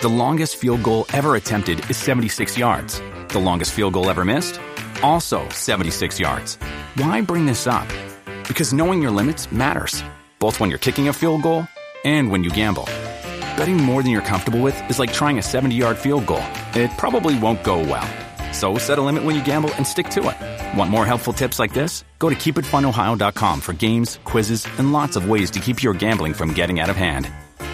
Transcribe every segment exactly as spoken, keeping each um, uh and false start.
The longest field goal ever attempted is seventy-six yards. The longest field goal ever missed? Also seventy-six yards. Why bring this up? Because knowing your limits matters, both when you're kicking a field goal and when you gamble. Betting more than you're comfortable with is like trying a seventy-yard field goal. It probably won't go well. So set a limit when you gamble and stick to it. Want more helpful tips like this? Go to keep it fun ohio dot com for games, quizzes, and lots of ways to keep your gambling from getting out of hand.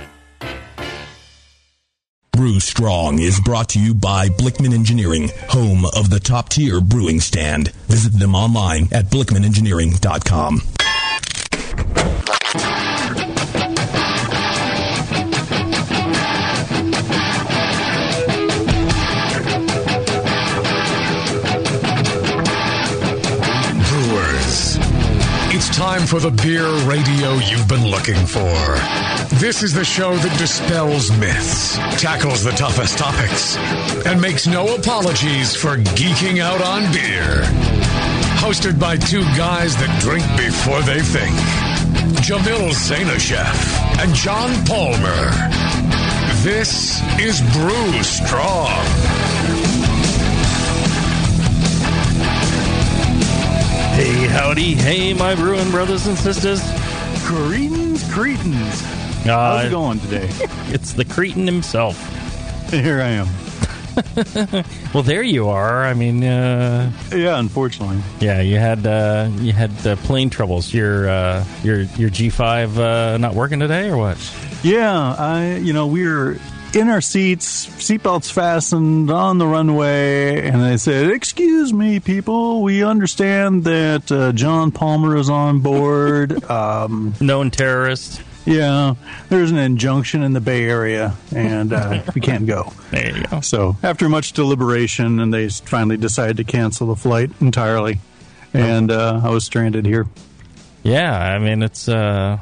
Brew Strong is brought to you by Blickman Engineering, home of the top-tier brewing stand. Visit them online at blickman engineering dot com. Brewers, it's time for the beer radio you've been looking for. This is the show that dispels myths, tackles the toughest topics, and makes no apologies for geeking out on beer. Hosted by two guys that drink before they think, Jamil Zainasheff and John Palmer. This is Brew Strong. Hey, howdy. Hey, my brewing brothers and sisters. Cretans, Cretans. Uh, How's it going today? It's the Cretan himself. Here I am. Well, there you are. I mean, uh, yeah, unfortunately. Yeah, you had uh, you had uh, plane troubles. Your uh, your your G five uh, not working today, or what? Yeah, I you know we were in our seats, seatbelts fastened on the runway, and they said, "Excuse me, people, we understand that uh, John Palmer is on board." Um, Known terrorist. Yeah, there's an injunction in the Bay Area, and uh, we can't go. There you go. So after much deliberation, and they finally decided to cancel the flight entirely, and uh, I was stranded here. Yeah, I mean, it's uh,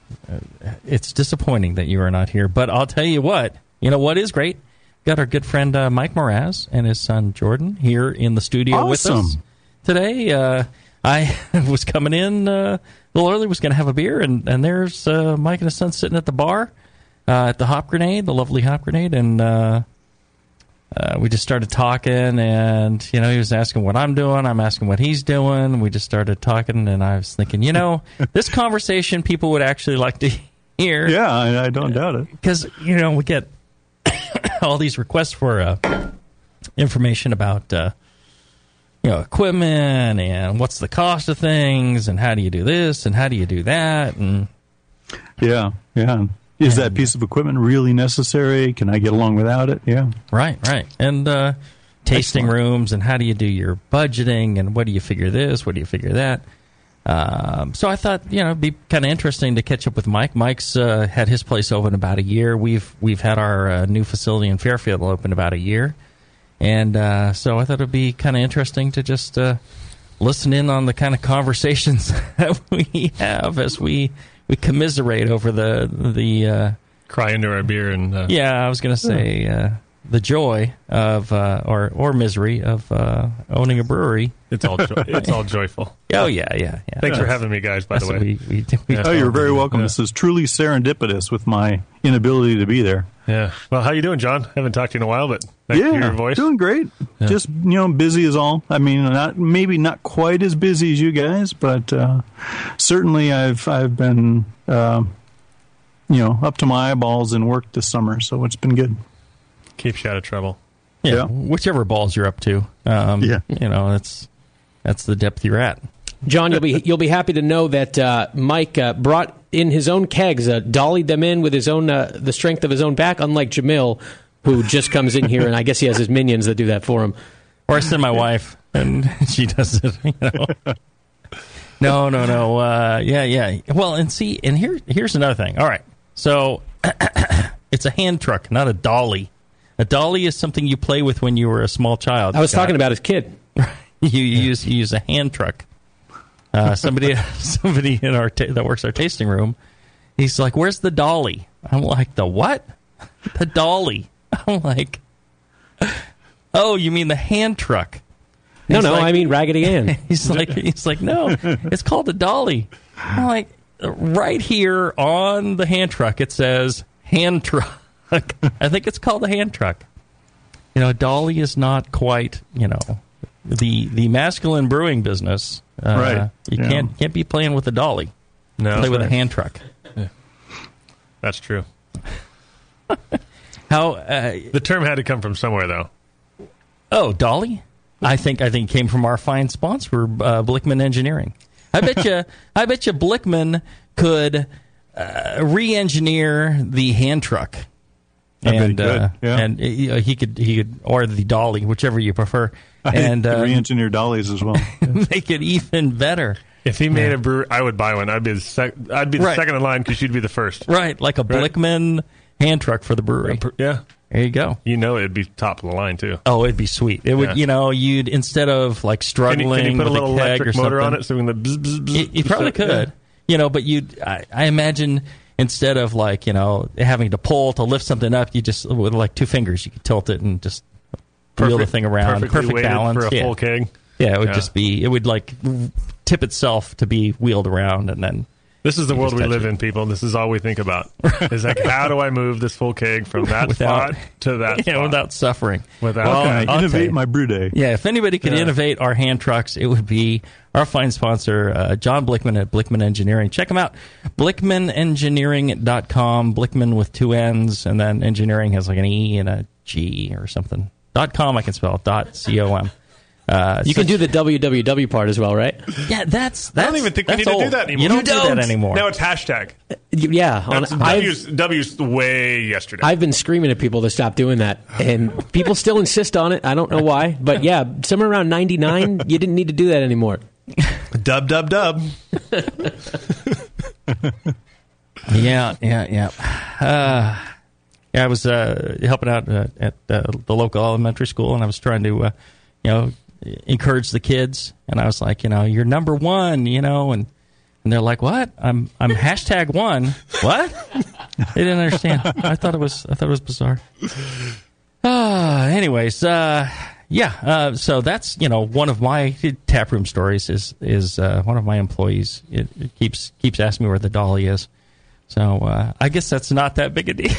it's disappointing that you are not here, but I'll tell you what. You know what is great? Got our good friend uh, Mike Mraz and his son Jordan here in the studio awesome. with us today. Uh, I was coming in uh, a little early, was going to have a beer, and, and there's uh, Mike and his son sitting at the bar uh, at the Hop Grenade, the lovely Hop Grenade, and uh, uh, we just started talking, and, you know, he was asking what I'm doing, I'm asking what he's doing, we just started talking, and I was thinking, you know, this conversation people would actually like to hear. Yeah, I, I don't doubt it. Because, you know, we get all these requests for uh, information about, uh, you know, equipment and what's the cost of things and how do you do this and how do you do that. And yeah, yeah. Is that piece of equipment really necessary? Can I get along without it? Yeah. Right, right. And uh, tasting Excellent. rooms and how do you do your budgeting and what do you figure this, what do you figure that. Um, so I thought, you know, it'd be kind of interesting to catch up with Mike. Mike's uh, had his place open about a year. We've we've had our uh, new facility in Fairfield open about a year. And uh, so I thought it would be kind of interesting to just uh, listen in on the kind of conversations that we have as we, we commiserate over the... the uh, cry into our beer and... Uh, yeah, I was going to say uh, the joy of, uh, or or misery of uh, owning a brewery. It's all jo- it's all joyful. Oh, yeah, yeah. yeah. Thanks Yes. for having me, guys, by That's the way. We, we, we, Oh, you're very welcome. Yeah. This is truly serendipitous with my inability to be there. Yeah. Well, how you doing, John? Haven't talked to you in a while, but nice to hear Yeah, your voice. doing great. Yeah. Just, you know, busy is all. I mean, not maybe not quite as busy as you guys, but uh, certainly I've I've been, uh, you know, up to my eyeballs in work this summer, so it's been good. Keeps you out of trouble. Yeah, Yeah. whichever balls you're up to. Um, Yeah. You know, that's that's the depth you're at. John, you'll be you'll be happy to know that uh, Mike uh, brought in his own kegs, uh, dollied them in with his own uh, the strength of his own back. Unlike Jamil, who just comes in here and I guess he has his minions that do that for him. Or I send my wife and she does it. You know. No, no, no. Uh, yeah, yeah. Well, and see, and here here's another thing. All right, so it's a hand truck, not a dolly. A dolly is something you play with when you were a small child. I was Scott. talking about his kid. you, you use you use a hand truck. Uh, somebody somebody in our ta- that works our tasting room, he's like, "Where's the dolly?" I'm like, "The what?" The dolly. I'm like, "Oh, you mean the hand truck?" No, He's no, like, I mean Raggedy Ann. He's like, he's like, "No, it's called a dolly." I'm like, right here on the hand truck, it says hand truck. truck. I think it's called a hand truck. You know, Dolly is not quite, you know, the the masculine brewing business. Uh, right. You yeah. can't can't be playing with a dolly. No, play with right. a hand truck. Yeah. That's true. How uh, the term had to come from somewhere, though. Oh, dolly? I think I think it came from our fine sponsor, uh, Blickman Engineering. I bet you, I bet you, Blickman could uh, re-engineer the hand truck, I and bet he could, uh, yeah. and uh, he could he could or the dolly, whichever you prefer, and I uh, re-engineer dollies as well. make it even better. If he made yeah. a brewery, I would buy one. I'd be the, sec- I'd be the right. second in line because you'd be the first. Right, like a right. Blickman hand truck for the brewery. Yeah. There you go. You know it'd be top of the line, too. Oh, it'd be sweet. It would, yeah. you know, you'd, instead of, like, struggling with a keg or something. Can you, can you put a little electric motor on it so we can... Bzz, bzz, bzz, you, you probably could. Yeah. You know, but you'd, I, I imagine, instead of, like, you know, having to pull to lift something up, you just, with, like, two fingers, you could tilt it and just Perfect, wheel the thing around. Perfect balance. for a yeah. full keg. Yeah, it would yeah. just be, it would, like, tip itself to be wheeled around and then... This is the world we live it. in, people. This is all we think about. It's like, how do I move this full keg from that without, spot to that yeah, spot? without suffering. Without well, okay. can I innovate my brew day? Yeah, if anybody could yeah. innovate our hand trucks, it would be our fine sponsor, uh, John Blickman at Blickman Engineering. Check him out, blickman engineering dot com, Blickman with two N's, and then engineering has like an E and a G or something. Dot .com I can spell, dot C O M. Uh, you can do the W W W part as well, right? Yeah, that's, that's I don't even think we need old. to do that anymore. You don't, You don't. do that anymore. Now it's hashtag. Yeah. On, W's, W's way yesterday. I've been screaming at people to stop doing that, and people still insist on it. I don't know why. But yeah, somewhere around ninety-nine, you didn't need to do that anymore. Dub, dub, dub. yeah, yeah, yeah. Uh, yeah, I was uh, helping out uh, at uh, the local elementary school, and I was trying to, uh, you know, encourage the kids, and I was like, you know, you're number one, you know, and and they're like, what? I'm I'm hashtag one. What? They didn't understand. I thought it was I thought it was bizarre. Ah, uh, anyways, uh, yeah. Uh, so that's you know one of my taproom stories is is uh, one of my employees. It, it keeps keeps asking me where the dolly is. So uh, I guess that's not that big a deal.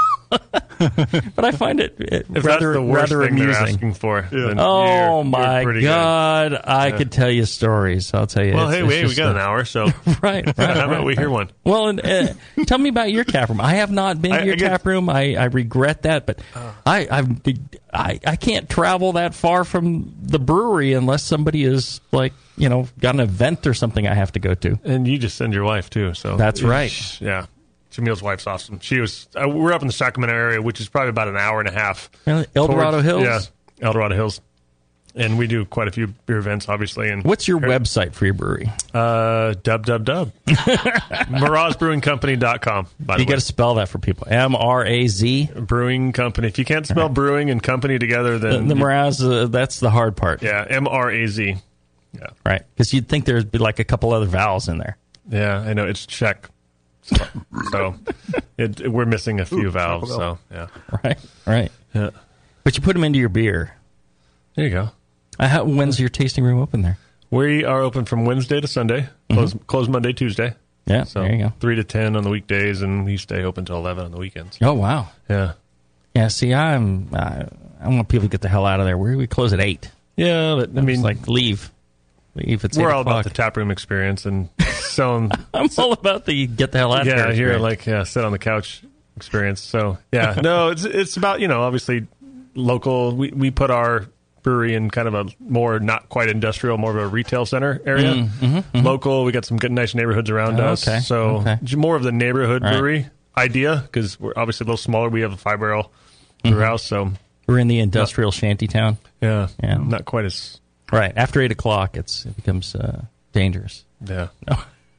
But I find it, it if rather that's the worst rather thing amusing. They're asking for, yeah. Oh you're, my you're God! Good. I yeah. could tell you stories. I'll tell you. Well, it's, hey, it's wait, we got a, an hour, so right, right. How about right, we right. hear one? Well, and, uh, tell me about your tap room. I have not been I, to your I get, tap room. I, I regret that, but uh, I I've, I I can't travel that far from the brewery unless somebody is like you know got an event or something I have to go to. And you just send your wife too, so that's right. Yeah. Jamil's wife's awesome. She was. Uh, we're up in the Sacramento area, which is probably about an hour and a half. El Dorado Hills. Yeah, El Dorado Hills, and we do quite a few beer events, obviously. And what's your her, website for your brewery? Uh, dub dub dub. Miraz Brewing Company dot com. By the you got to spell that for people. M R A Z Brewing Company. If you can't spell right. brewing and company together, then the, the you, Miraz. Uh, that's the hard part. Yeah, M R A Z. Yeah, right. Because you'd think there'd be like a couple other vowels in there. Yeah, I know it's Czech. So, so it, it, we're missing a few Ooh, valves. So yeah, right, right. Yeah, but you put them into your beer. There you go. Uh, how, when's your tasting room open there? We are open from Wednesday to Sunday. Close, mm-hmm. close Monday, Tuesday. Yeah, so there you go. Three to ten on the weekdays, and we stay open till eleven on the weekends. Oh wow. Yeah. Yeah. See, I'm. Uh, I want people to get the hell out of there. We we close at eight. Yeah, but I mean, like leave. Leave. It's we're all about the tap room experience and selling. I'm all about the get the hell out of yeah, here. Yeah, here like yeah, sit on the couch experience. So yeah, no, it's it's about you know obviously local. We we put our brewery in kind of a more not quite industrial, more of a retail center area. Mm-hmm, mm-hmm. Local, we got some good nice neighborhoods around oh, us. Okay. So okay. more of the neighborhood right. brewery idea because we're obviously a little smaller. We have a five barrel brew mm-hmm. house, so we're in the industrial not, shanty town. Yeah, yeah, not quite as. Right. After eight o'clock, it's it becomes uh, dangerous. Yeah. No,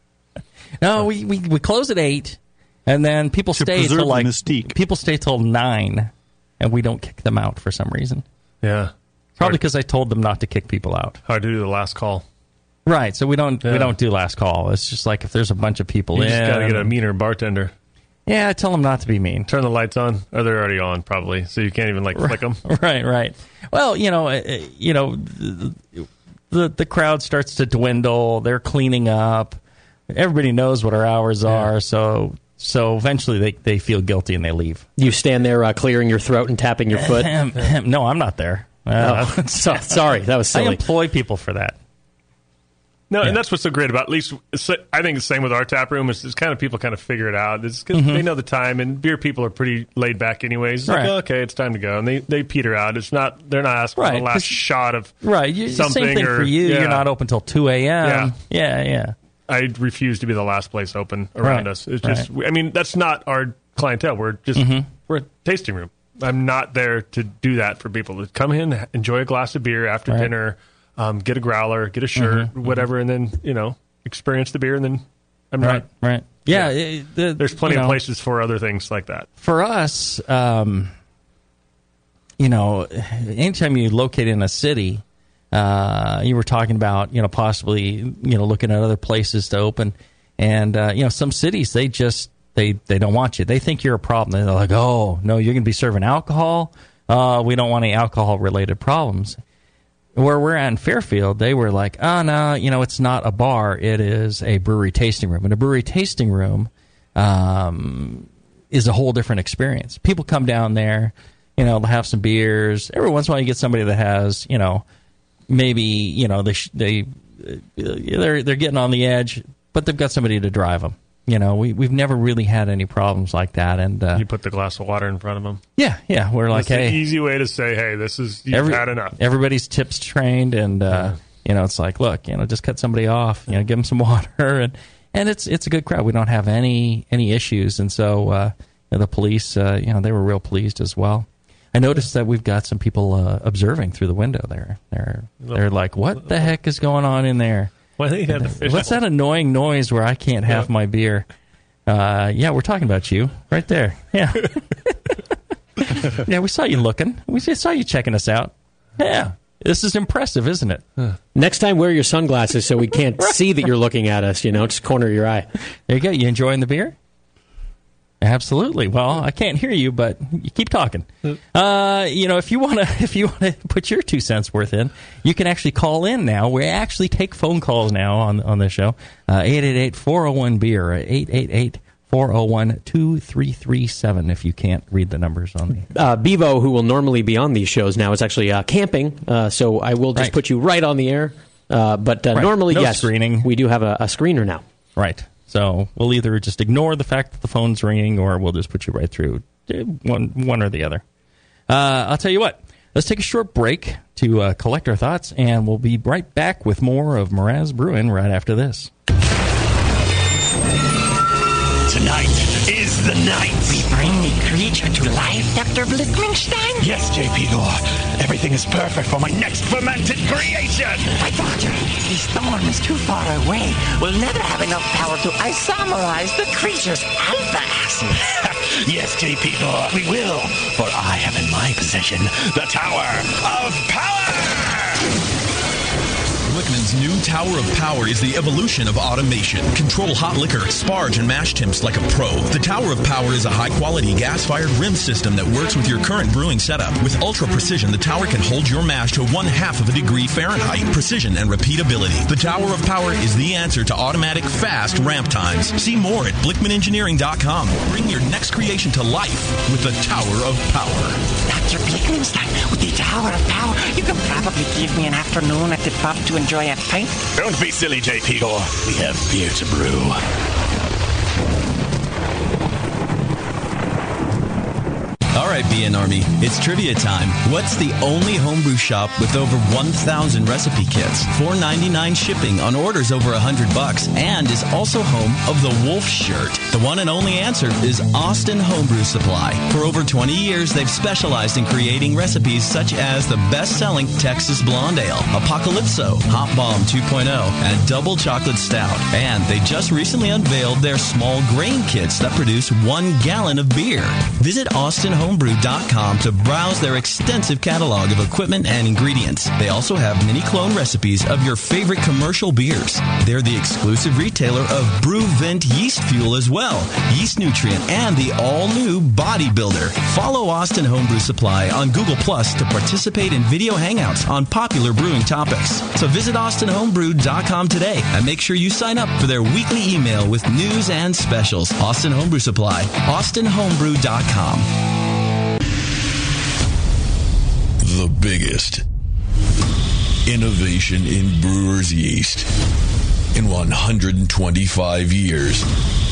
no we, we, we close at eight, and then people to stay till like mystique. people stay till nine, and we don't kick them out for some reason. Yeah. Probably because I told them not to kick people out. Hard to do the last call. Right. So we don't yeah. we don't do last call. It's just like if there's a bunch of people you in. You just got to get a meaner bartender. Yeah, I tell them not to be mean. Turn the lights on, or they're already on, probably, so you can't even like flick them. Right, right. Well, you know, uh, you know, the, the the crowd starts to dwindle. They're cleaning up. Everybody knows what our hours yeah. are, so So eventually they, they feel guilty and they leave. You stand there uh, clearing your throat and tapping your foot? No, I'm not there. Uh, oh, so, sorry, that was silly. I employ people for that. No, Yeah. and that's what's so great about, at least, I think the same with our tap room, is, is kind of people kind of figure it out. It's 'cause Mm-hmm. they know the time, and beer people are pretty laid back anyways. It's Right. like, oh, okay, it's time to go. And they, they peter out. It's not, they're not asking Right, for the last 'cause- shot of Right. You, something. Same thing or, for you. yeah. You're not open till two a.m. Yeah. Yeah, yeah. I refuse to be the last place open around Right, us. It's just, right. I mean, that's not our clientele. We're just, Mm-hmm. we're a tasting room. I'm not there to do that for people. To come in, enjoy a glass of beer after Right. dinner, um, get a growler, get a shirt, Mm-hmm. whatever, and then, you know, experience the beer, and then I'm Right, not. right. Yeah. It, the, There's plenty you know, of places for other things like that. For us, um, you know, anytime you locate in a city, uh, you were talking about, you know, possibly, you know, looking at other places to open. And, uh, you know, some cities, they just, they, they don't want you. They think you're a problem. They're like, oh, no, you're going to be serving alcohol. Uh, we don't want any alcohol-related problems. Where we're at in Fairfield, they were like, oh, no, you know, it's not a bar. It is a brewery tasting room. And a brewery tasting room um, is a whole different experience. People come down there, you know, they'll have some beers. Every once in a while you get somebody that has, you know, maybe, you know, they, sh- they, uh, they're, they're getting on the edge, but they've got somebody to drive them. You know, we, we've never really had any problems like that. And uh, You put the glass of water in front of them. yeah, yeah, we're like, That's hey. the easy way to say, hey, this is, you've Every- had enough. Everybody's tips trained, and uh, you know, it's like, look, you know, just cut somebody off, you know, give them some water, and and it's it's a good crowd. We don't have any any issues, and so uh, you know, the police, uh, you know, they were real pleased as well. I noticed that we've got some people uh, observing through the window there. They're they're like, what the heck is going on in there? Well, I think you had the fish. What's that annoying noise where I can't have Yeah. my beer? Uh, yeah, we're talking about you right there. Yeah. Yeah, we saw you looking. We just saw you checking us out. Yeah. This is impressive, isn't it? Next time, wear your sunglasses so we can't see that you're looking at us, you know, just corner your eye. There you go. You enjoying the beer? Absolutely. Well, I can't hear you, but you keep talking. Uh, you know, if you want to, if you want to put your two cents worth in, you can actually call in now. We actually take phone calls now on on this show. Uh, eight eight eight, four oh one, beer. eight eight eight, four oh one, two three three seven if you can't read the numbers on the... Uh, Bevo, who will normally be on these shows now, is actually uh, camping, uh, so I will just Right. put you right on the air. Uh, but uh, Right. normally, No yes, screening. we do have a, a screener now. Right. So we'll either just ignore the fact that the phone's ringing, or we'll just put you right through one, one or the other. Uh, I'll tell you what. Let's take a short break to uh, collect our thoughts, and we'll be right back with more of Mraz Brewing right after this. Tonight is the night. We bring the creature to life, Doctor Blickmanstein? Yes, J P. Gore. Everything is perfect for my next fermented creation. My doctor, the storm is too far away. We'll never have enough power to isomerize the creature's alpha acid. Yes, J P. Gore, we will. For I have in my possession the Tower of Power. Blickman's new Tower of Power is the evolution of automation. Control hot liquor, sparge, and mash temps like a pro. The Tower of Power is a high-quality gas-fired rim system that works with your current brewing setup. With ultra-precision, the tower can hold your mash to one-half of a degree Fahrenheit. Precision and repeatability. The Tower of Power is the answer to automatic, fast ramp times. See more at blickman engineering dot com. Bring your next creation to life with the Tower of Power. Doctor Blickmanstein, with the Tower of Power, you can probably give me an afternoon at the pub to enjoy a pint. Don't be silly, J P. Gore. We have beer to brew. All right, B N Army, it's trivia time. What's the only homebrew shop with over one thousand recipe kits, four ninety-nine shipping on orders over one hundred bucks, and is also home of the Wolf Shirt? The one and only answer is Austin Homebrew Supply. For over twenty years, they've specialized in creating recipes such as the best-selling Texas Blonde Ale, Apocalypso, Hot Bomb two point oh, and Double Chocolate Stout. And they just recently unveiled their small grain kits that produce one gallon of beer. Visit Austin Homebrew homebrew dot com to browse their extensive catalog of equipment and ingredients. They also have mini clone recipes of your favorite commercial beers. They're the exclusive retailer of BrewVent yeast fuel as well, Yeast Nutrient, and the all-new Bodybuilder. Follow Austin Homebrew Supply on Google Plus to participate in video hangouts on popular brewing topics. So visit austin homebrew dot com today and make sure you sign up for their weekly email with news and specials. Austin Homebrew Supply, austin homebrew dot com. The biggest innovation in brewer's yeast in one hundred twenty-five years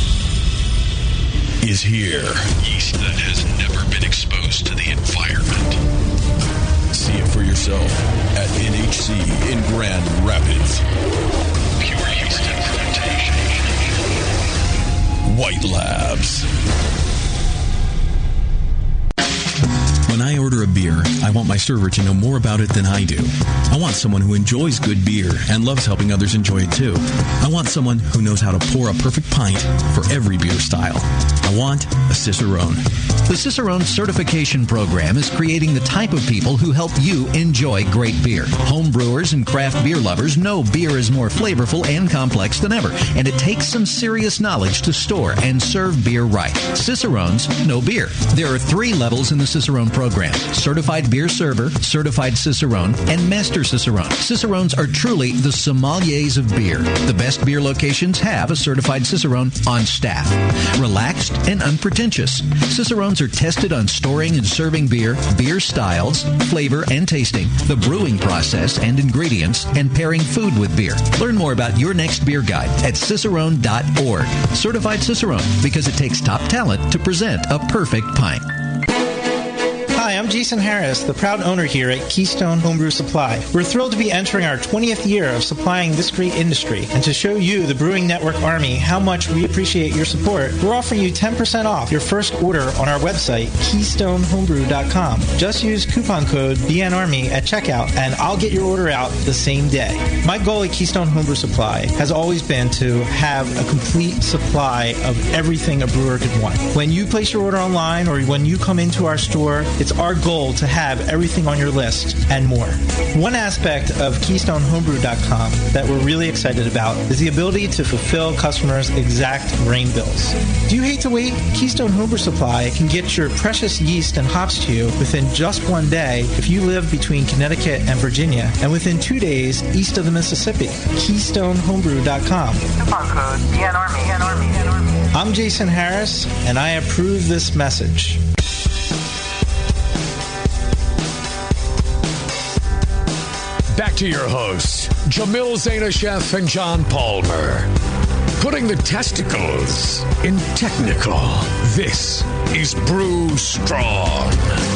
is here. Yeast that has never been exposed to the environment. See it for yourself at N H C in Grand Rapids. Pure yeast and fermentation. White Labs. When I order a beer, I want my server to know more about it than I do. I want someone who enjoys good beer and loves helping others enjoy it too. I want someone who knows how to pour a perfect pint for every beer style. I want a Cicerone. The Cicerone Certification Program is creating the type of people who help you enjoy great beer. Home brewers and craft beer lovers know beer is more flavorful and complex than ever, and it takes some serious knowledge to store and serve beer right. Cicerones know beer. There are three levels in the Cicerone program: Certified Beer Server, Certified Cicerone, and Master Cicerone. Cicerones are truly the sommeliers of beer. The best beer locations have a Certified Cicerone on staff. Relaxed and unpretentious. Cicerones are tested on storing and serving beer, beer styles, flavor and tasting, the brewing process and ingredients, and pairing food with beer. Learn more about your next beer guide at cicerone dot org. Certified Cicerone, because it takes top talent to present a perfect pint. Hi, I'm Jason Harris, the proud owner here at Keystone Homebrew Supply. We're thrilled to be entering our twentieth year of supplying this great industry, and to show you, the Brewing Network Army, how much we appreciate your support, we're offering you ten percent off your first order on our website, keystone homebrew dot com. Just use coupon code B N Army at checkout, and I'll get your order out the same day. My goal at Keystone Homebrew Supply has always been to have a complete supply of everything a brewer could want. When you place your order online or when you come into our store, it's our goal to have everything on your list and more. One aspect of keystone homebrew dot com that we're really excited about is the ability to fulfill customers' exact grain bills. Do you hate to wait? Keystone Homebrew Supply can get your precious yeast and hops to you within just one day if you live between Connecticut and Virginia, and within two days east of the Mississippi. keystone homebrew dot com. Coupon code B N Army. B N Army. B N Army. I'm Jason Harris, and I approve this message. Back to your hosts, Jamil Zainasheff and John Palmer. Putting the testicles in technical. This is Brew Strong.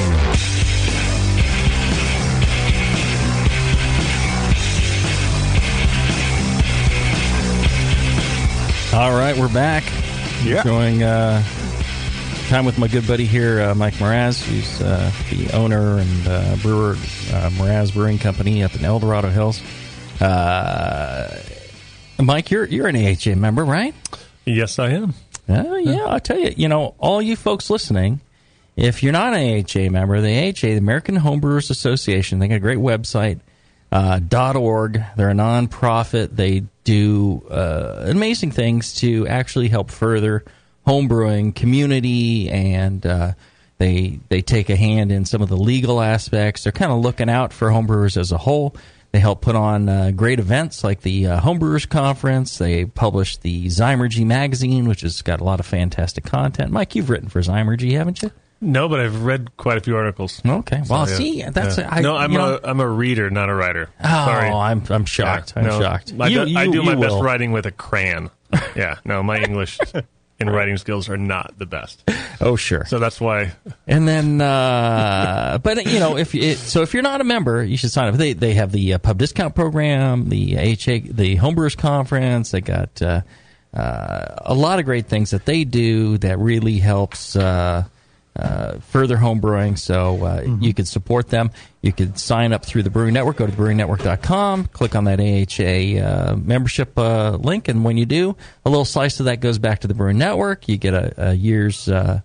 All right, we're back. Yeah. Enjoying uh, time with my good buddy here, uh, Mike Mraz, who's uh, the owner and uh, brewer, uh, Mraz Brewing Company up in El Dorado Hills. Uh, Mike, you're you're an A H A member, right? Yes, I am. Uh, yeah, I'll tell you. You know, all you folks listening, if you're not an A H A member, the A H A, the American Homebrewers Association, they got a great website. Uh, .org. They're a nonprofit. They do uh, amazing things to actually help further homebrewing community, and uh, they they take a hand in some of the legal aspects. They're kind of looking out for homebrewers as a whole. They help put on uh, great events like the uh, Homebrewers Conference. They publish the Zymergy magazine, which has got a lot of fantastic content. Mike, you've written for Zymergy, haven't you? No, but I've read quite a few articles. Okay, well, so, yeah. see, that's yeah. I, no. I'm you a know, I'm a reader, not a writer. Oh, Sorry. I'm I'm shocked. Yeah, I'm no, shocked. I, You- do, I you- do my you best will. writing with a crayon. Yeah, no, my English and writing skills are not the best. Oh, sure. So that's why. And then, uh, but you know, if it, so, if you're not a member, you should sign up. They they have the uh, pub discount program, the H A, the Homebrewers Conference. They got uh, uh, a lot of great things that they do that really helps uh, uh, further homebrewing. So uh, mm-hmm. you could support them. You could sign up through the Brewing Network. Go to brewing network dot com. Click on that A H A uh, membership uh, link, and when you do, a little slice of that goes back to the Brewing Network. You get a, a year's. Uh,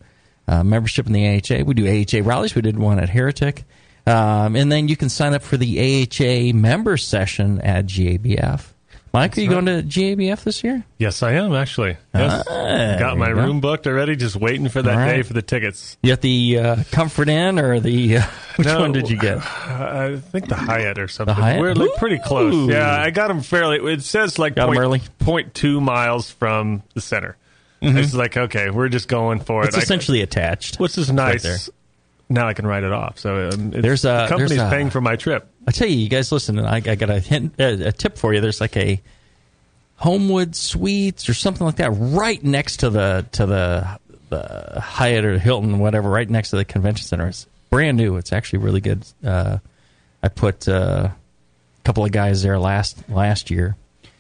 uh, membership in the A H A. We do A H A rallies. We did one at Heretic. Um, and then you can sign up for the A H A member session at G A B F. Mike, That's are you right. going to G A B F this year? Yes, I am, actually. Yes. Ah, got my room go. booked already, just waiting for that right. day for the tickets. You got the uh, Comfort Inn or the... Uh, which no, one did you get? I think the Hyatt or something. The Hyatt? We're like pretty close. Yeah, I got them fairly... It says like got point, early? point two miles from the center. Mm-hmm. It's like, okay, we're just going for it's it. It's essentially I, attached. Which is nice. Right now I can write it off. So um, it's, there's a, the company's there's a, paying for my trip. I tell you, you guys listen, I, I got a, hint, a, a tip for you. There's like a Homewood Suites or something like that right next to the to the, the Hyatt or Hilton, whatever, right next to the convention center. It's brand new. It's actually really good. Uh, I put uh, a couple of guys there last last year.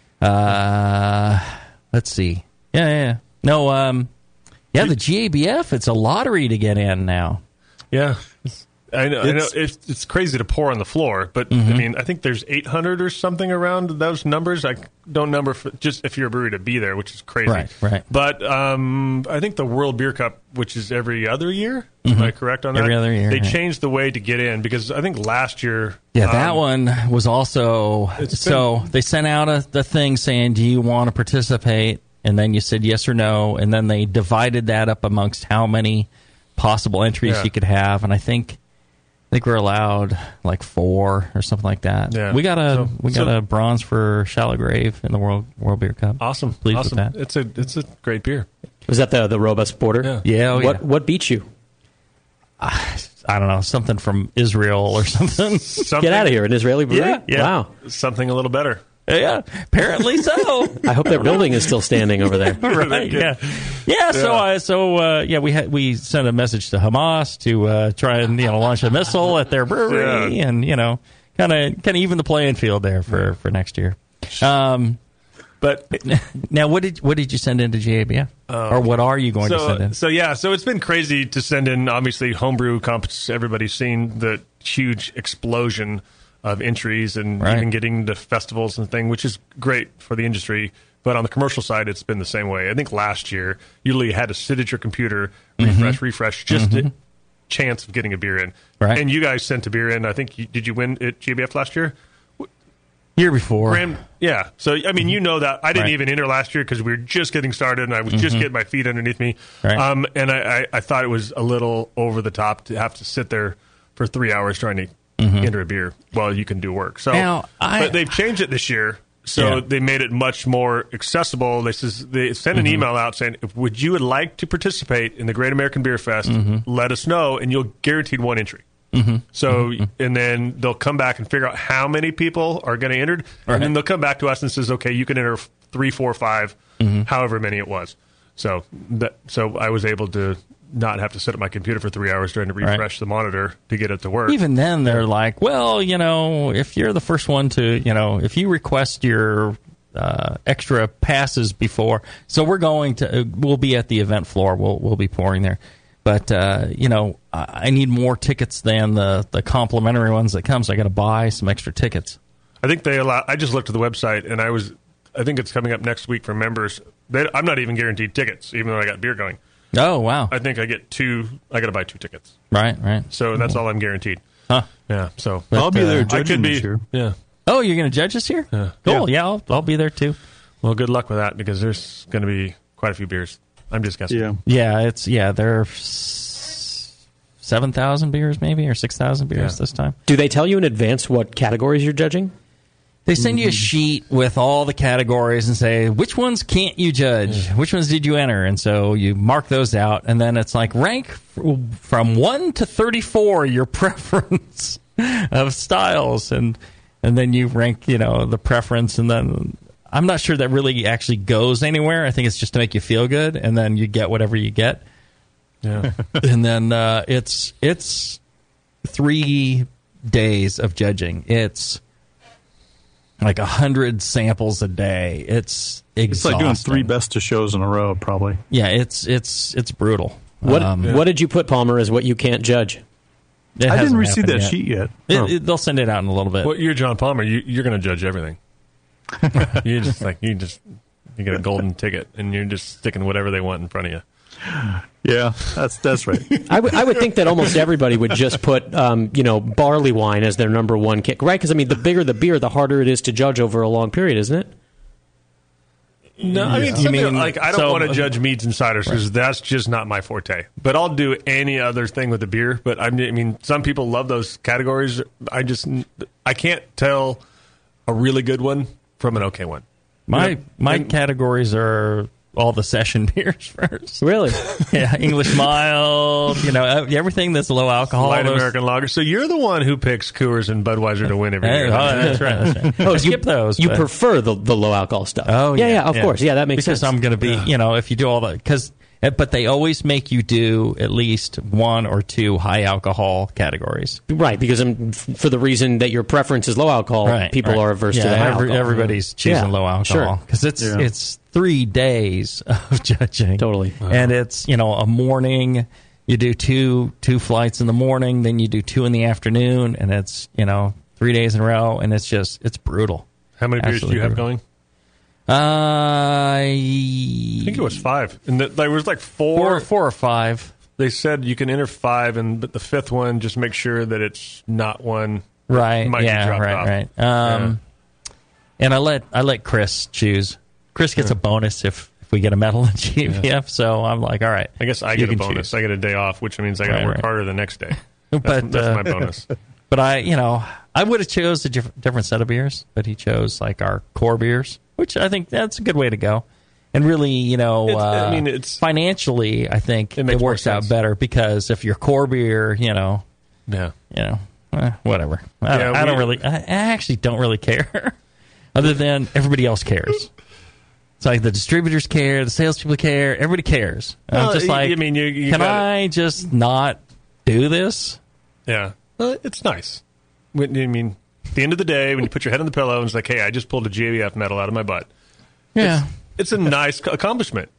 Uh, let's see. Yeah, yeah. No, um, yeah, the G A B F, it's a lottery to get in now. Yeah. I know, it's, I know it's, it's crazy to pour on the floor, but mm-hmm. I mean, I think there's eight hundred or something around those numbers. I don't number for, just if you're a brewery to be there, which is crazy. Right, right. But um, I think the World Beer Cup, which is every other year, mm-hmm. am I correct on that? Every other year. They right. changed the way to get in because I think last year. Yeah, that um, one was also. So been, they sent out a the thing saying, "Do you want to participate?" And then you said yes or no, and then they divided that up amongst how many possible entries yeah. you could have, and I think. I think we're allowed like four or something like that. Yeah. We got a so, we got so, a bronze for Shallow Grave in the World World Beer Cup. Awesome, pleased awesome. with that. It's a it's a great beer. Was that the the Robust Porter? Yeah. Yeah. Oh, what yeah. what beat you? Uh, I don't know, something from Israel or something. something. Get out of here, an Israeli brewery? Yeah, yeah. Wow, something a little better. Yeah, apparently so. I hope their building is still standing over there. Right? Yeah, yeah. So, uh, so uh, yeah, we had we sent a message to Hamas to uh, try and you know launch a missile at their brewery, yeah. and you know, kind of kind of even the playing field there for, for next year. Um, but now, what did what did you send into G A B F, um, or what are you going so, to send in? So yeah, so it's been crazy to send in. Obviously, homebrew comps. Everybody's seen the huge explosion of entries and right. even getting to festivals and thing, which is great for the industry. But on the commercial side, it's been the same way. I think last year, you literally had to sit at your computer, refresh, mm-hmm. refresh, just mm-hmm. a chance of getting a beer in. Right. And you guys sent a beer in. I think, you, did you win at G A B F last year? Year before. Ram, yeah. So, I mean, you know that. I didn't right. even enter last year because we were just getting started and I was mm-hmm. just getting my feet underneath me. Right. Um, and I, I, I thought it was a little over the top to have to sit there for three hours trying to Mm-hmm. enter a beer while you can do work. So, now, I, but they've changed it this year, so yeah. they made it much more accessible. They says they sent an mm-hmm. email out saying, "If would you would like to participate in the Great American Beer Fest, mm-hmm. let us know, and you'll guaranteed one entry." Mm-hmm. So, mm-hmm. and then they'll come back and figure out how many people are going to enter, right. and then they'll come back to us and says, "Okay, you can enter three, four, five, mm-hmm. however many it was." So that so I was able to. Not have to sit at my computer for three hours trying to refresh right. the monitor to get it to work. Even then, they're like, well, you know, if you're the first one to, you know, if you request your uh, extra passes before, so we're going to, uh, we'll be at the event floor, we'll we'll be pouring there. But, uh, you know, I need more tickets than the, the complimentary ones that come, so I got to buy some extra tickets. I think they allow, I just looked at the website, and I was, I think it's coming up next week for members. They, I'm not even guaranteed tickets, even though I got beer going. Oh, wow. I think I get two, I got to buy two tickets. Right, right. So that's all I'm guaranteed. Huh. Yeah, so. But, I'll be there uh, judging be, this year. Yeah. Oh, you're going to judge us here? Yeah. Cool, yeah, yeah I'll, I'll be there too. Well, good luck with that, because there's going to be quite a few beers. I'm just guessing. Yeah, yeah it's, yeah, there are seven thousand beers maybe, or six thousand beers yeah. this time. Do they tell you in advance what categories you're judging? They send you a sheet with all the categories and say, which ones can't you judge? Which ones did you enter? And so you mark those out, and then it's like rank from one to thirty-four your preference of styles, and and then you rank, you know, the preference, and then I'm not sure that really actually goes anywhere. I think it's just to make you feel good, and then you get whatever you get. Yeah. And then uh, it's it's three days of judging. It's like a hundred samples a day. It's exhausting. It's like doing three best of shows in a row, probably. Yeah, it's it's it's brutal. What um, yeah. what did you put, Palmer, as what you can't judge? I didn't receive that yet. sheet yet. It, oh. it, they'll send it out in a little bit. Well, you're John Palmer. You, you're going to judge everything. you just like you just you get a golden ticket, and you're just sticking whatever they want in front of you. Yeah, that's that's right. I, w- I would think that almost everybody would just put, um, you know, barley wine as their number one kick, right? Because I mean, the bigger the beer, the harder it is to judge over a long period, isn't it? No, I mean, You something mean- like I don't so- want to judge meads and ciders because that's just not my forte. But I'll do any other thing with the beer. But I mean, I mean, some people love those categories. I just I can't tell a really good one from an okay one. My You know, my and- categories are all the session beers first. Really? Yeah, English mild, you know, everything that's low alcohol. light those- American lager. So you're the one who picks Coors and Budweiser to win every Hey, year. oh, that's right. That's right. Oh, I you- skip those. You but- prefer the, the low alcohol stuff. Oh, yeah, yeah, yeah, of yeah. course. Yeah, that makes because sense. I'm going to be, you know, if you do all that, because, but they always make you do at least one or two high alcohol categories. Right, because I'm, for the reason that your preference is low alcohol, Right, people right. are averse yeah, to the high every- alcohol. Everybody's choosing Yeah, low alcohol sure. because it's Yeah. it's three days of judging. Totally. And it's, you know, a morning. You do two two flights in the morning, then you do two in the afternoon, and it's, you know, three days in a row, and it's just it's brutal. How many beers do Absolutely you have brutal. going? Uh, I think it was five. And the, there was like four. four, four or five. They said you can enter five, and but the fifth one, just make sure that it's not one. Right. Might be yeah. dropped Right. off. Right. Um, and I let I let Chris choose. Chris gets Yeah. a bonus if, if we get a medal in G V F. Yeah. So I'm like, all right. I guess I you get a can bonus. choose. I get a day off, which means I got to Right, work right. harder the next day. That's, But that's uh, my bonus. But I, you know, I would have chose a diff- different set of beers, but he chose like our core beers, which I think that's a good way to go. And really, you know, It's- uh, I mean, it's- financially, I think It it, makes more works out sense. better because if your core beer, you know, Yeah. you know, eh, whatever. I, don't, Yeah, I don't we- really, I, I actually don't really care, other than everybody else cares. It's like the distributors care, the salespeople care, everybody cares. And Well, I'm just y- like, I mean, you- you can gotta- I just not do this? Yeah. Well, it's nice. When, I mean, at the end of the day, when you put your head on the pillow and it's like, hey, I just pulled a J V F medal out of my butt. Yeah. It's a nice c- accomplishment.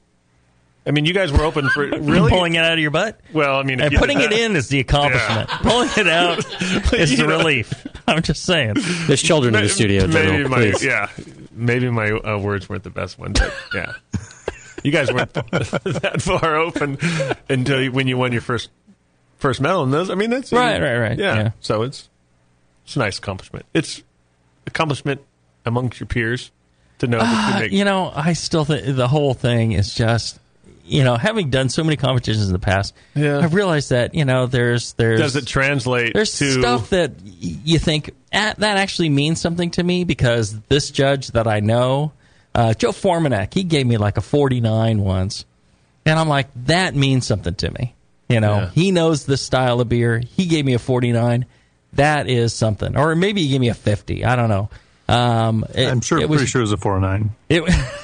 I mean, you guys were open for really Pulling it out of your butt? Well, I mean, if And you putting did it that- in is the accomplishment. Pulling it out is You the know. relief. I'm just saying. There's children in the studio, Maybe General, my please. yeah, maybe my uh, words weren't the best ones, but yeah, you guys weren't that far open until you, when you won your first first medal in those. I mean, that's Right, right, right. Yeah. Yeah. So it's it's a nice accomplishment. It's accomplishment amongst your peers to know that you Uh, make. you know, I still think the whole thing is just, you know, having done so many competitions in the past, Yeah. I've realized that, you know, there's there's Does it translate there's to stuff that y- you think ah, that actually means something to me because this judge that I know, uh, Joe Formanek, he gave me like a forty-nine once, and I'm like, that means something to me. You know, Yeah. he knows this style of beer. He gave me a forty-nine. That is something, or maybe he gave me a fifty. I don't know. Um, it- I'm sure, it pretty was, sure it was a four oh nine. It,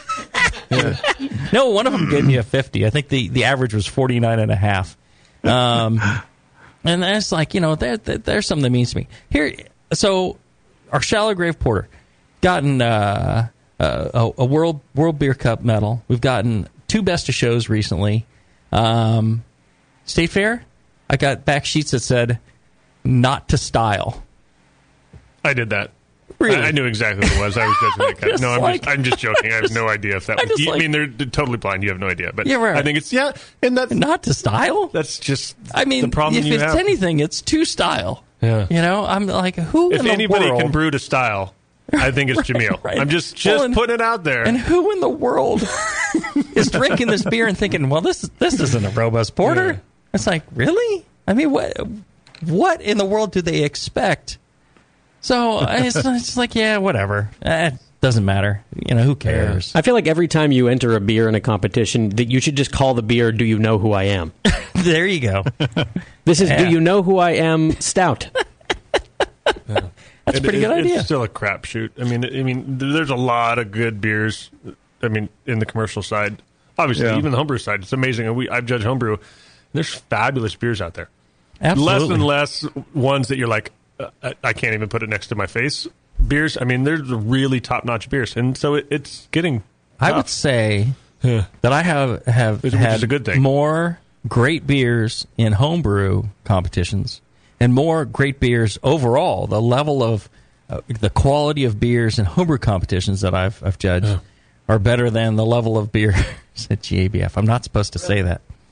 no, one of them gave me a fifty. I think the, the average was forty-nine and a half. Um, and that's like, you know, there, there, there's something that means to me. Here, so our Shallow Grave Porter gotten uh, uh, a, a World World Beer Cup medal. We've gotten two Best of Shows recently. Um, State Fair, I got back sheets that said, not to style. I did that. Really? I, I knew exactly what it was. I was judging that kind just No, I'm, like- just, I'm just joking. I have no idea if that I'm was. just you- I like- mean, they're, they're totally blind. You have no idea. But Yeah, right. I think it's yeah, and that's Not to style? that's just. I mean, the problem if you it's have. anything, it's to style. Yeah. You know, I'm like, who If in the anybody world? can brew to style, I think it's Jameel. right. I'm just just Well, and- putting it out there. And who in the world is drinking this beer and thinking, well, this this isn't a robust porter? Yeah. It's like, really? I mean, what what in the world do they expect? So it's, it's like, yeah, whatever. Eh, it doesn't matter. You know, who cares? I feel like every time you enter a beer in a competition, that you should just call the beer, Do You Know Who I Am? There you go. This is Yeah. Do You Know Who I Am Stout. That's a It- pretty it- good idea. It's still a crapshoot. I mean, I mean, there's a lot of good beers. I mean, in the commercial side, obviously, Yeah. even the homebrew side, it's amazing. And we, I've judged homebrew. And there's fabulous beers out there. Absolutely. Less and less ones that you're like, uh, I, I can't even put it next to my face. Beers. I mean, there's really top notch beers, and so it, it's getting. I tough. would say that I have have Which is had a good thing. more great beers in homebrew competitions and more great beers overall. The level of uh, the quality of beers in homebrew competitions that I've I've judged are better than the level of beers at G A B F. I'm not supposed to say that.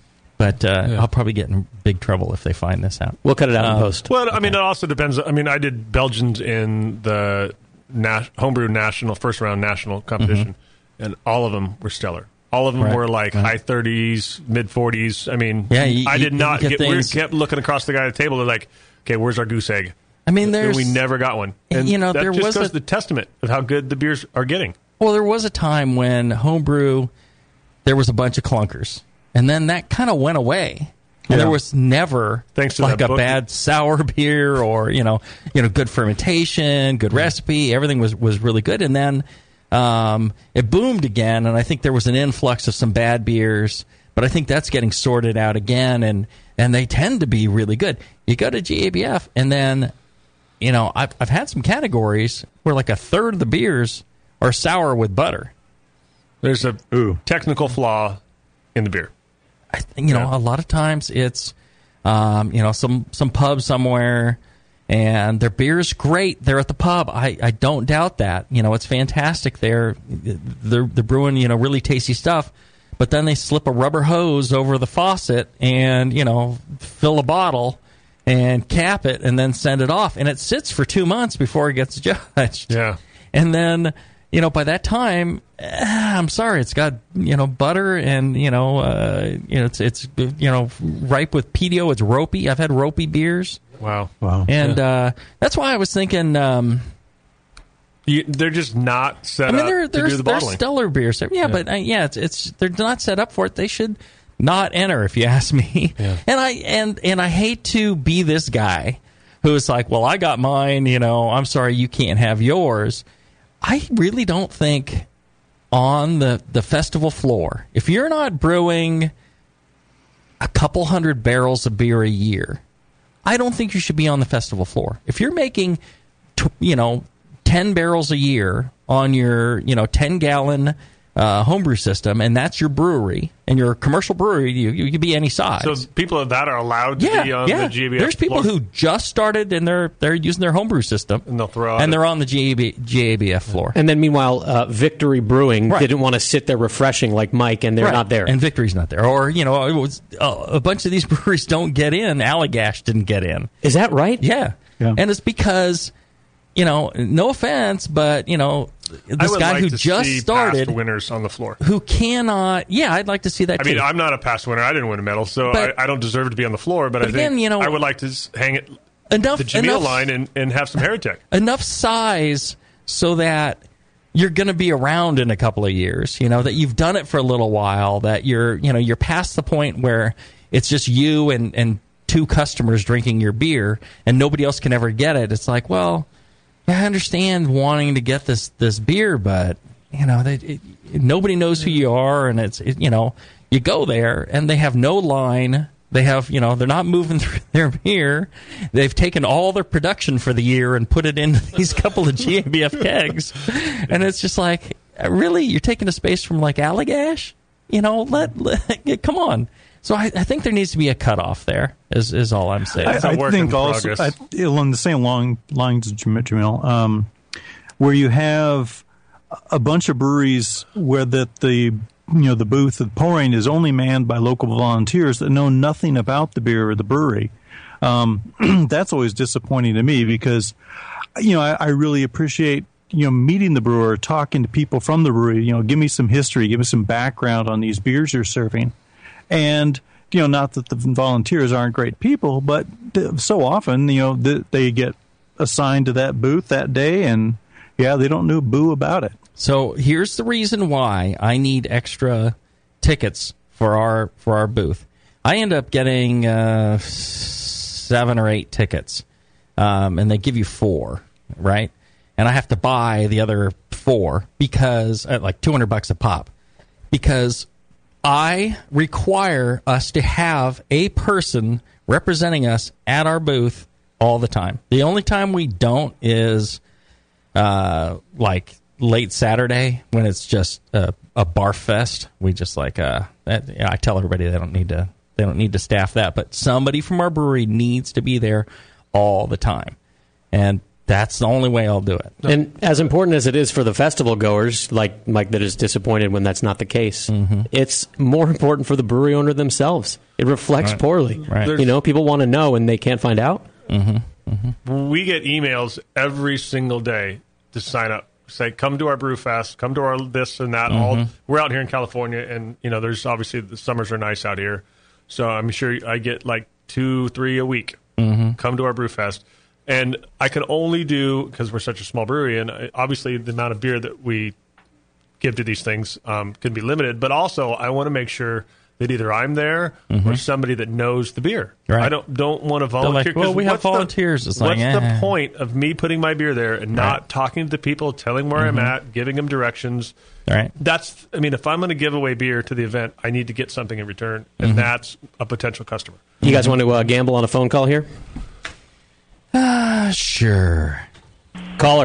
But uh, Yeah. I'll probably get in big trouble if they find this out. We'll cut it out Um, in post. Well, I mean, it also depends. I mean, I did Belgians in the nas- homebrew national first round national competition, and all of them were stellar. All of them Right, were like right. high thirties, mid forties. I mean, Yeah, you- I you- did you not get get. We things- kept looking across the guy at the table. They're like, "Okay, where's our goose egg?" I mean, And there's we never got one. And you know, that there just was goes a- to the testament of how good the beers are getting. Well, there was a time when homebrew, there was a bunch of clunkers, and then that kind of went away. And Yeah. there was never Thanks to like that a book. bad sour beer or you know you know good fermentation, good recipe. Everything was, was really good, and then um, it boomed again. And I think there was an influx of some bad beers, but I think that's getting sorted out again. And and they tend to be really good. You go to G A B F, and then you know I've I've had some categories where like a third of the beers are sour with butter. There's a Ooh. technical flaw in the beer. I, you know, yeah. a lot of times it's, um, you know, some, some pub somewhere, and their beer's great. They're at the pub. I, I don't doubt that. You know, it's fantastic. They're, they're they're brewing, you know, really tasty stuff. But then they slip a rubber hose over the faucet and, you know, fill a bottle and cap it and then send it off. And it sits for two months before it gets judged. Yeah. And then, you know, by that time, eh, I'm sorry, it's got, you know, butter and, you know, uh, you know, it's, it's, you know, ripe with P D O. It's ropey. I've had ropey beers. Wow. Wow. And Yeah. uh, that's why I was thinking, um, You, they're just not set I mean, up they're, to they're, do the they're bottling. stellar beers. Yeah, Yeah. but uh, yeah, it's, it's, they're not set up for it. They should not enter, if you ask me. Yeah. And I, and, and I hate to be this guy who's like, well, I got mine, you know, I'm sorry, you can't have yours. I really don't think on the, the festival floor, if you're not brewing a couple hundred barrels of beer a year, I don't think you should be on the festival floor. If you're making, t- you know, ten barrels a year on your, you know, ten gallon uh, homebrew system, and that's your brewery, and your commercial brewery, you, you could be any size. So people that are allowed to yeah, be on yeah. the G A B F There's people floor? who just started and they're they're using their homebrew system, and they'll throw out and it. they're on the G A B, G A B F floor. And then meanwhile, uh, Victory Brewing Right. didn't want to sit there refreshing like Mike, and they're Right. not there. And Victory's not there. Or, you know, it was, uh, a bunch of these breweries don't get in. Allagash didn't get in. Is that right? Yeah. Yeah. And it's because, you know, no offense, but, you know, I this would guy like who to just see started, past winners on the floor. who cannot, yeah, I'd like to see that I too. mean, I'm not a past winner. I didn't win a medal, so But- I, I don't deserve to be on the floor. But, But I again, think you know- I would like to s- hang it enough, the Jameel enough, line and, and have some Heretic. enough size so that you're going to be around in a couple of years, you know, that you've done it for a little while, that you're, you know, you're past the point where it's just you and, and two customers drinking your beer and nobody else can ever get it. It's like, well, I understand wanting to get this, this beer, but, you know, they, it, nobody knows who you are, and it's, it, you know, you go there and they have no line. They have, you know, they're not moving through their beer. They've taken all their production for the year and put it into these couple of G A B F kegs. And it's just like, really? You're taking a space from like Allagash? You know, let, let come on. So I, I think there needs to be a cutoff there, is, is all I'm saying. I, It's a I work think in also, progress. I, along the same long lines as Jam- Jamil, um, where you have a bunch of breweries where that the you know the booth, the pouring is only manned by local volunteers that know nothing about the beer or the brewery. Um, that's always disappointing to me because you know I, I really appreciate you know meeting the brewer, talking to people from the brewery. You know, give me some history, give me some background on these beers you're serving. And, you know, not that the volunteers aren't great people, but so often, you know, th- they get assigned to that booth that day and, yeah, they don't know boo about it. So here's the reason why I need extra tickets for our for our booth. I end up getting uh, seven or eight tickets, um, and they give you four, right? And I have to buy the other four because, uh, like two hundred bucks a pop, because I require us to have a person representing us at our booth all the time. The only time we don't is uh, like late Saturday when it's just a, a bar fest. We just like uh, that, you know, I tell everybody they don't need to they don't need to staff that, but somebody from our brewery needs to be there all the time. And That's the only way I'll do it. And as important as it is for the festival goers, like Mike, that is disappointed when that's not the case, mm-hmm. it's more important for the brewery owner themselves. It reflects right. poorly. Right. You know, people want to know and they can't find out. Mm-hmm. Mm-hmm. We get emails every single day to sign up. Say, come to our brew fest, come to our this and that. Mm-hmm. All we're out here in California, and you know, there's obviously the summers are nice out here, so I'm sure I get like two, three a week. Mm-hmm. Come to our brew fest, and I can only do because we're such a small brewery, and obviously the amount of beer that we give to these things um, can be limited. But also, I want to make sure that either I'm there mm-hmm. or somebody that knows the beer. Right. I don't don't want to volunteer. Like, well, we have volunteers. The, it's what's like, the eh. point of me putting my beer there and not right. talking to the people, telling where mm-hmm. I'm at, giving them directions? Right. That's. I mean, if I'm going to give away beer to the event, I need to get something in return, and mm-hmm. that's a potential customer. You guys want to uh, gamble on a phone call here? Ah, uh, sure. Caller.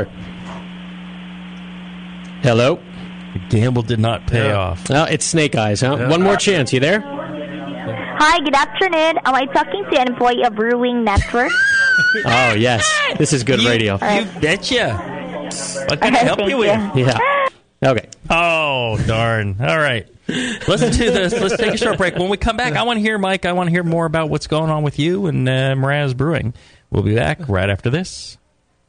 Hello. The gamble did not pay yeah. off. Oh, it's Snake Eyes, huh? Yeah. One more chance. You there? Hi, good afternoon. Am I talking to an employee of Brewing Network? Oh, yes. This is good you, radio. You betcha. What can I help you with? Yeah. Okay. Oh, darn. All right. Listen to this. Let's take a short break. When we come back, I want to hear, Mike, I want to hear more about what's going on with you and uh, Mraz Brewing. We'll be back right after this.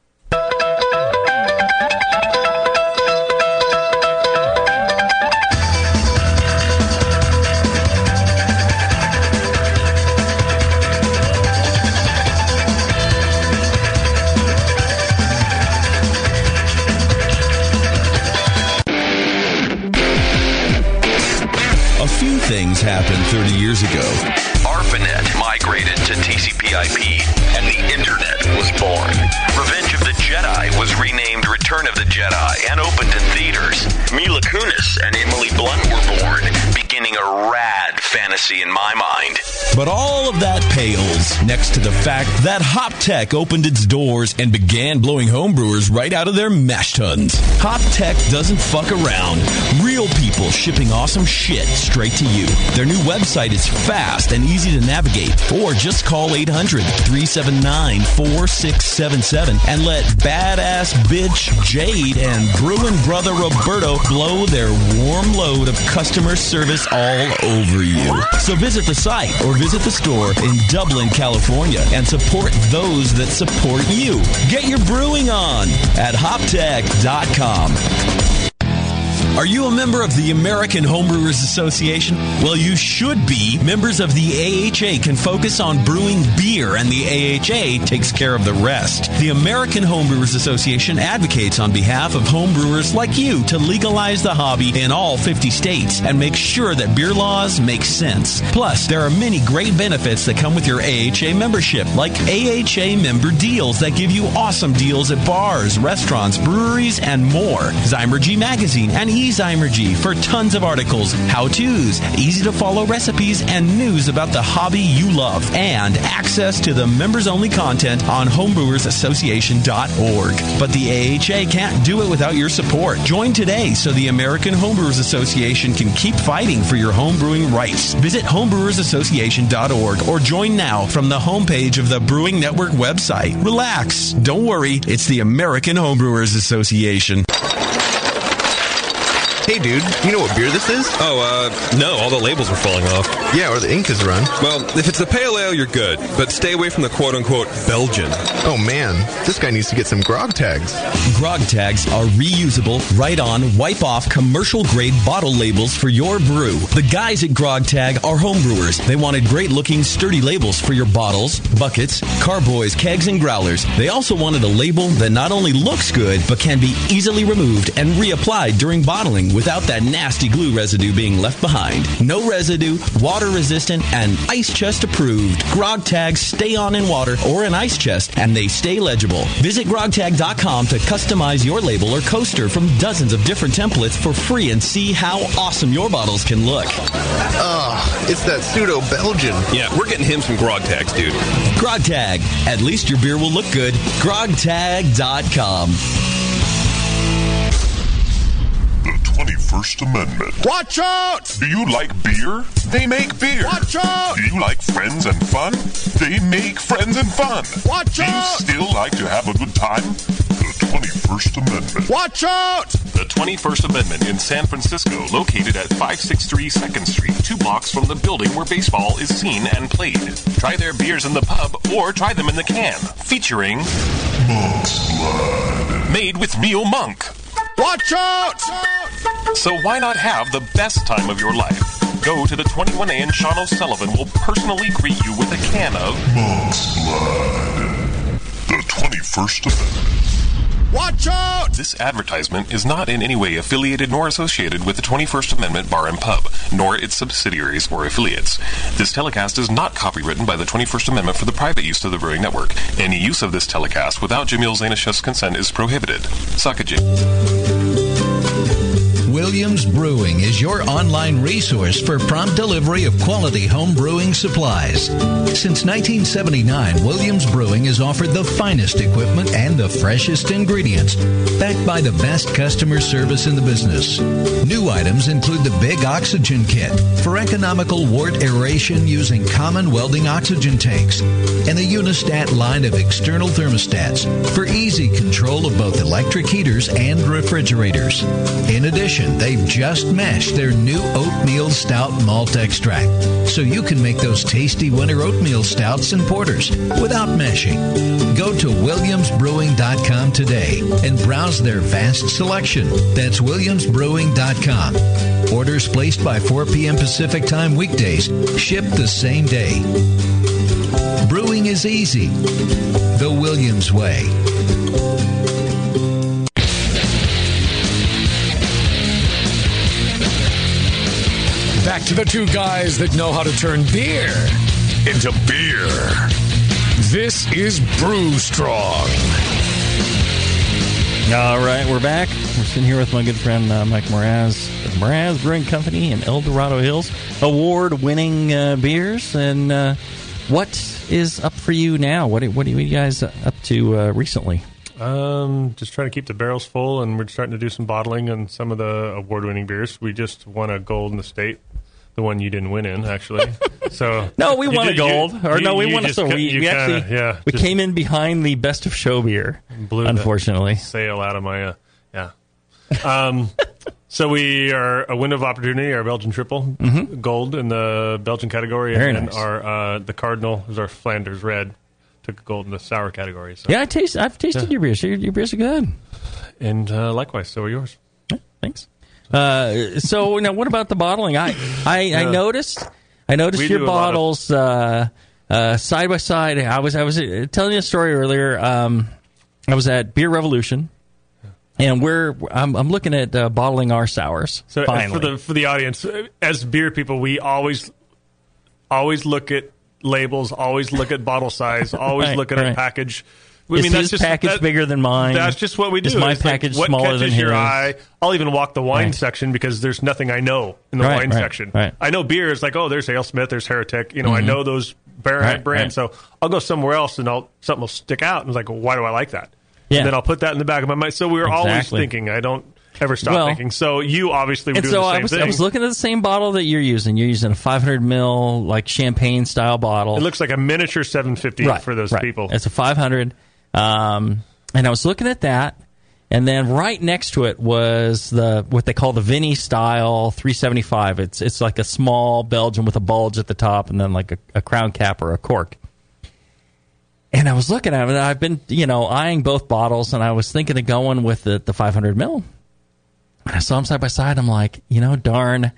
Things happened thirty years ago. ARPANET migrated to T C P I P, and the Internet was born. Revenge of the Jedi was renamed Return of the Jedi and opened in theaters. Mila Kunis and Emily Blunt were born, beginning a rad fantasy in my mind. But all of that pales next to the fact that HopTech opened its doors and began blowing homebrewers right out of their mash tuns. HopTech doesn't fuck around. Real people shipping awesome shit straight to you. Their new website is fast and easy to navigate, or just call eight hundred, three seven nine, four six seven seven and let badass bitch Jade and Bruin brother Roberto blow their warm load of customer service all over you. So visit the site or visit the store in Dublin, California, and support those that support you. Get your brewing on at hoptech dot com. Are you a member of the American Homebrewers Association? Well, you should be. Members of the A H A can focus on brewing beer, and the A H A takes care of the rest. The American Homebrewers Association advocates on behalf of homebrewers like you to legalize the hobby in all fifty states and make sure that beer laws make sense. Plus, there are many great benefits that come with your A H A membership, like A H A member deals that give you awesome deals at bars, restaurants, breweries, and more. Zymergy Magazine and E Zymergy for tons of articles, how-tos, easy-to-follow recipes, and news about the hobby you love, and access to the members-only content on homebrewers association dot org. But the A H A can't do it without your support. Join today so the American Homebrewers Association can keep fighting for your homebrewing rights. Visit homebrewers association dot org or join now from the homepage of the Brewing Network website. Relax. Don't worry. It's the American Homebrewers Association. Hey, dude, you know what beer this is? Oh, uh, no, all the labels are falling off. Yeah, or the ink is run. Well, if it's the pale ale, you're good, but stay away from the quote-unquote Belgian. Oh, man, this guy needs to get some grog tags. Grog tags are reusable, write-on, wipe-off, commercial-grade bottle labels for your brew. The guys at Grog Tag are homebrewers. They wanted great-looking, sturdy labels for your bottles, buckets, carboys, kegs, and growlers. They also wanted a label that not only looks good, but can be easily removed and reapplied during bottling without that nasty glue residue being left behind. No residue, water-resistant, and ice chest approved. Grog tags stay on in water or an ice chest, and they stay legible. Visit grog tag dot com to customize your label or coaster from dozens of different templates for free and see how awesome your bottles can look. Ugh, it's that pseudo-Belgian. Yeah, we're getting him some grog tags, dude. Grog Tag. At least your beer will look good. grog tag dot com. The twenty-fourth twenty-first Amendment. Watch out! Do you like beer? They make beer. Watch out! Do you like friends and fun? They make friends and fun. Watch Do out! you still like to have a good time? The twenty-first Amendment. Watch out! The twenty-first Amendment in San Francisco, located at five sixty-three second Street, two blocks from the building where baseball is seen and played. Try their beers in the pub or try them in the can, featuring Monk's Blood. Made with real monk. Watch out! So why not have the best time of your life? Go to the twenty-one A and Sean O'Sullivan will personally greet you with a can of Monk's Blood. The twenty-first Amendment. Watch out! This advertisement is not in any way affiliated nor associated with the twenty-first Amendment Bar and Pub, nor its subsidiaries or affiliates. This telecast is not copywritten by the twenty-first Amendment for the private use of the Brewing Network. Any use of this telecast without Jamil Zainashev's consent is prohibited. Suck a jig. Williams Brewing is your online resource for prompt delivery of quality home brewing supplies. Since nineteen seventy-nine, Williams Brewing has offered the finest equipment and the freshest ingredients, backed by the best customer service in the business. New items include the Big Oxygen Kit for economical wart aeration using common welding oxygen tanks, and the Unistat line of external thermostats for easy control of both electric heaters and refrigerators. In addition, they've just mashed their new oatmeal stout malt extract, so you can make those tasty winter oatmeal stouts and porters without mashing. Go to williams brewing dot com today and browse their vast selection. That's williams brewing dot com. Orders placed by four p.m. Pacific Time weekdays ship the same day. Brewing is easy, the Williams way. Back to the two guys that know how to turn beer into beer. This is Brew Strong. All right, we're back. We're sitting here with my good friend uh, Mike Mraz, the Mraz Brewing Company in El Dorado Hills, award-winning uh, beers. And uh, what is up for you now? What are, what are you guys up to uh, recently? Um, just trying to keep the barrels full, and we're starting to do some bottling on some of the award-winning beers. We just won a gold in the state. The one you didn't win in, actually. So no, we won did, a gold, you, or no, we you won a silver. We, we kinda, actually, yeah, we came in behind the best of show beer. Blew unfortunately, the sail out of my, uh, yeah. Um, so we are a window of opportunity. Our Belgian triple mm-hmm. gold in the Belgian category, Very and nice. our uh, the Cardinal is our Flanders red. Took gold in the sour category. So. Yeah, I taste. I've tasted yeah. your beers. Your, your beers are good, and uh, likewise, so are yours. Yeah, thanks. Uh, so now, what about the bottling? I I, yeah. I noticed. I noticed We your bottles uh, uh, side by side. I was I was telling you a story earlier. Um, I was at Beer Revolution, and we're I'm, I'm looking at uh, bottling our sours. So finally. for the for the audience, as beer people, we always always look at labels, always look at bottle size, always right, look at right. a package. I Is mean, that's his just, package that, bigger than mine? That's just what we do. Is my it's package like, smaller what than catches your his? eye? I'll even walk the wine right. section because there's nothing I know in the right, wine right, section. Right. I know beer is like, oh, there's AleSmith, there's Heretic. You know, mm-hmm. I know those brand, right, brands. right. So I'll go somewhere else and I'll something will stick out and it's like, well, why do I like that? Yeah. And then I'll put that in the back of my mind. So we were exactly. always thinking. I don't ever stop well, thinking. So you obviously were and doing so the same I was, thing. I was looking at the same bottle that you're using. You're using a five hundred milliliter like champagne style bottle. It looks like a miniature seven fifty right, for those right. people. It's a five hundred. Um, and I was looking at that, and then right next to it was the what they call the Vinny style three seventy-five. It's it's like a small Belgian with a bulge at the top, and then like a, a crown cap or a cork. And I was looking at it, and I've been you know eyeing both bottles, and I was thinking of going with the the five hundred mil. And I saw them side by side. I'm like, you know, darn,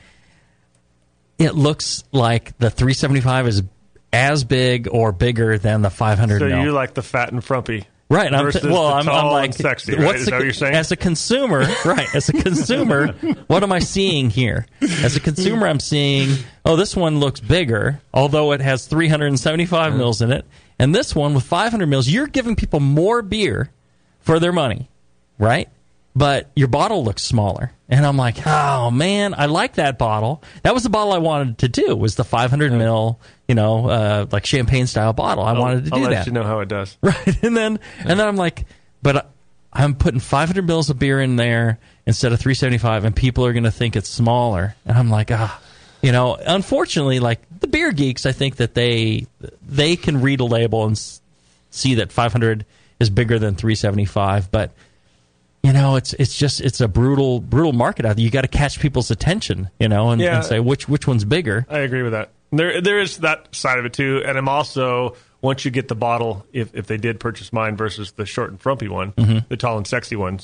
it looks like the three seventy-five is as big or bigger than the five hundred So mil. you like the fat and frumpy. Right, I'm th- well. I'm, I'm like, sexy. Right? What's Is the, that what you're saying? As a consumer, right? As a consumer, what am I seeing here? As a consumer, I'm seeing, oh, this one looks bigger, although it has three hundred seventy-five mils in it, and this one with five hundred mils. You're giving people more beer for their money, right? But your bottle looks smaller, and I'm like, oh man, I like that bottle. That was the bottle I wanted to do. Was the five hundred mil, you know, uh, like champagne style bottle. I I'll, wanted to do I'll let that. you know how it does. Right, and then and then I'm like, but I'm putting five hundred mils of beer in there instead of three seventy-five, and people are going to think it's smaller. And I'm like, ah, you know, unfortunately, like the beer geeks, I think that they they can read a label and s- see that five hundred is bigger than three seventy-five, but you know, it's it's just it's a brutal brutal market out there. You got to catch people's attention, you know, and, Yeah. and say which which one's bigger. I agree with that. There, there is that side of it too, and I'm also once you get the bottle, if if they did purchase mine versus the short and frumpy one, Mhm. the tall and sexy ones,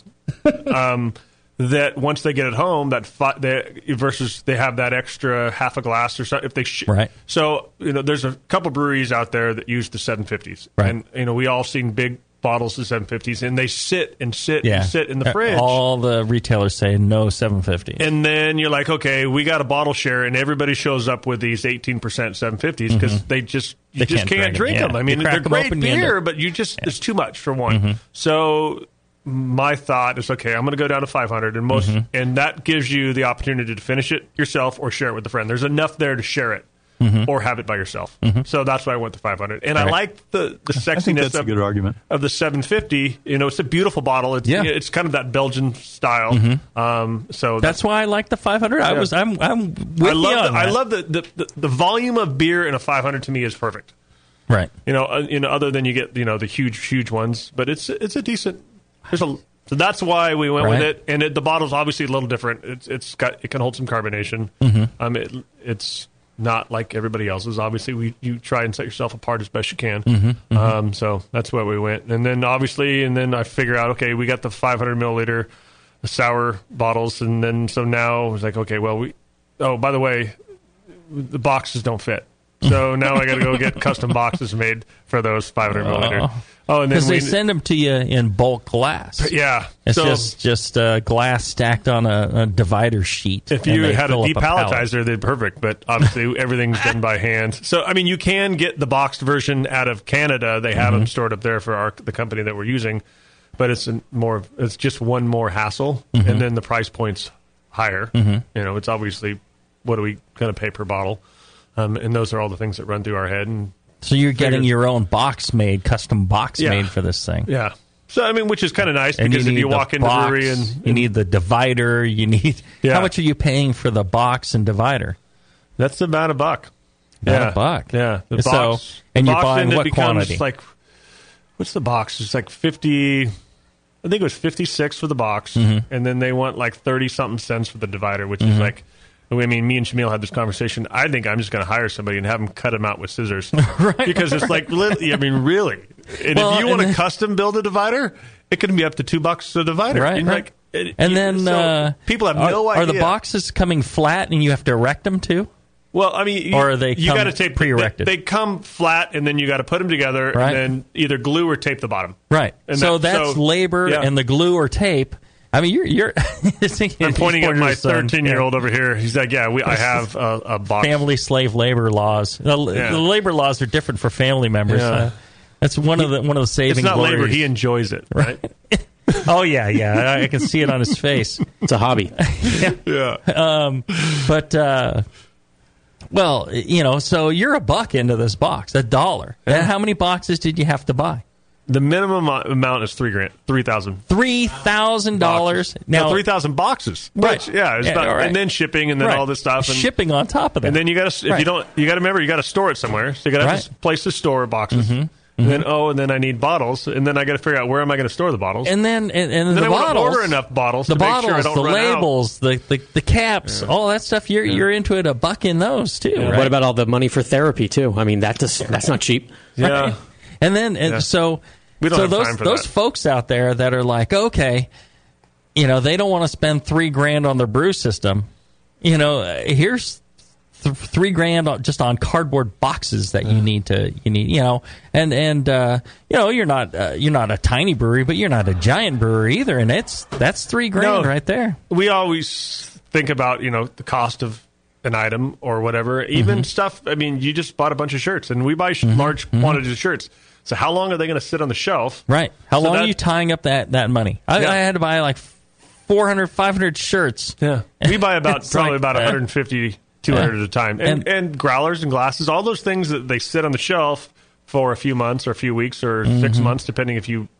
um, that once they get it home, that fi- they, versus they have that extra half a glass or something. If they sh- right, so you know, there's a couple breweries out there that use the seven fifties, right. and you know, we all seen big bottles of seven fifties, and they sit and sit Yeah, and sit in the Uh, fridge. All the retailers say no seven fifty. And then you're like, okay, we got a bottle share, and everybody shows up with these eighteen percent seven fifties because Mhm. they just you They just can't can't, drink drink 'em, them. yeah. I mean, You crack they're 'em great open, you end beer, up- but you just it's too much for one. Mhm. So my thought is, okay, I'm going to go down to five hundred, and most, Mhm. and that gives you the opportunity to finish it yourself or share it with a friend. There's enough there to share it. Mhm. Or have it by yourself. Mhm. So that's why I went to five hundred. And I Right. like the, the sexiness I think that's of, a good argument. of the seven fifty. You know, it's a beautiful bottle. It's, Yeah. it's kind of that Belgian style. Mhm. Um, so That's why I like the five hundred. I Yeah. was I'm I'm with I you love on the, I that. love the, the, the, the volume of beer in a five hundred to me is perfect. Right. You know, uh, you know, other than you get you know the huge huge ones, but it's it's a decent. There's a so that's why we went with Right. it, and it, the bottle's obviously a little different. It's it's got it can hold some carbonation. Mhm. Um, it, it's not like everybody else's. Obviously, we you try and set yourself apart as best you can. Mhm, mhm. Um, so that's where we went, and then obviously, and then I figure out okay, we got the five hundred milliliter sour bottles, and then so now it's like okay, well we oh by the way, the boxes don't fit. So now I got to go get custom boxes made for those five hundred milliliter. Oh, and then because we, they send them to you in bulk glass. Yeah, it's so- just just uh, glass stacked on a, a divider sheet. If and you they had a fill up pallet. depalletizer, they'd be perfect. But obviously, everything's done by hand. So I mean, you can get the boxed version out of Canada. They have Mhm. them stored up there for our the company that we're using. But it's a more it's just one more hassle, Mhm. and then the price point's higher. Mhm. You know, it's obviously what are we going to pay per bottle, um, and those are all the things that run through our head. And So you're getting figures- your own box made, custom box Yeah. made for this thing. yeah. So I mean, which is kind of nice And because you if need you the walk into the box, brewery and, you and need the divider. You need Yeah. how much are you paying for the box and divider? that's about a buck. About yeah. a buck. Yeah. The So- box. and the you're box buying end, it what becomes quantity? Like, what's the box? It's like fifty. I think it was fifty-six for the box, Mhm. and then they want like thirty something cents for the divider, which Mhm. is like. I mean, me and Shamil had this conversation. I think I'm just going to hire somebody and have them cut them out with scissors, right? Because it's like, li- I mean, really. And Well, if you and want to then- custom build a divider, it can be up to two bucks a divider. Right, And right. like, it- And you- then so uh, people have are, no idea. Are the boxes coming flat and you have to erect them too? Well, I mean, you, Or are they you come got to tape pre-erected? They, they come flat, and then you got to put them together, Right. and then either glue or tape the bottom. Right. And so that- that's so- labor yeah. and the glue or tape. I mean, you're you're. I'm pointing at my son. thirteen-year-old over here. He's like, "Yeah, we, I have a, a box." Family slave labor laws. The, Yeah. the labor laws are different for family members. Yeah. Uh, that's one of the one of the saving. It's not labor; glories. he enjoys it, right? Oh yeah, yeah. I, I can see it on his face. It's a hobby. yeah. Yeah. Um, but uh, well, you know, so you're a buck into this box, a dollar. And how many boxes did you have to buy? The minimum amount is three grand, three thousand. Three thousand dollars. Now, three thousand boxes. Right. Which, yeah, it's Yeah, not, all right. and then shipping, and then Right. all this stuff, and shipping on top of that. And then you got to, if Right. you don't, you got to remember, you got to store it somewhere. So you got to have Right. a place to store boxes. Mhm. And then oh, and then I need bottles, and then I got to figure out where am I going to store the bottles. And then and, and, And then the I want to bottles, order enough bottles the to bottles, make sure I don't the run out. labels, the, the the caps, all that stuff. You're you're into it a buck in those too. Right? What about all the money for therapy too? I mean, that just, that's not cheap. Yeah. Right. And then and Yeah. so We don't so have those time for those that. folks out there that are like, okay, you know, they don't want to spend three grand on their brew system. You know, uh, here's th- three grand on, just on cardboard boxes that you need to you need. You know, and and uh, you know, you're not uh, you're not a tiny brewery, but you're not a giant brewery either, and it's that's three grand No. right there. We always think about, you know, the cost of an item or whatever. Even Mm-hmm. stuff, I mean, you just bought a bunch of shirts, and we buy sh- large quantities of shirts. So how long are they going to sit on the shelf? Right. How So long that- are you tying up that, that money? I, Yeah. I had to buy like four hundred, five hundred shirts. Yeah. We buy about It's probably like, about uh, one hundred fifty, two hundred yeah. at a time. And, and growlers and glasses, all those things that they sit on the shelf for a few months or a few weeks or six Mhm. months, depending if you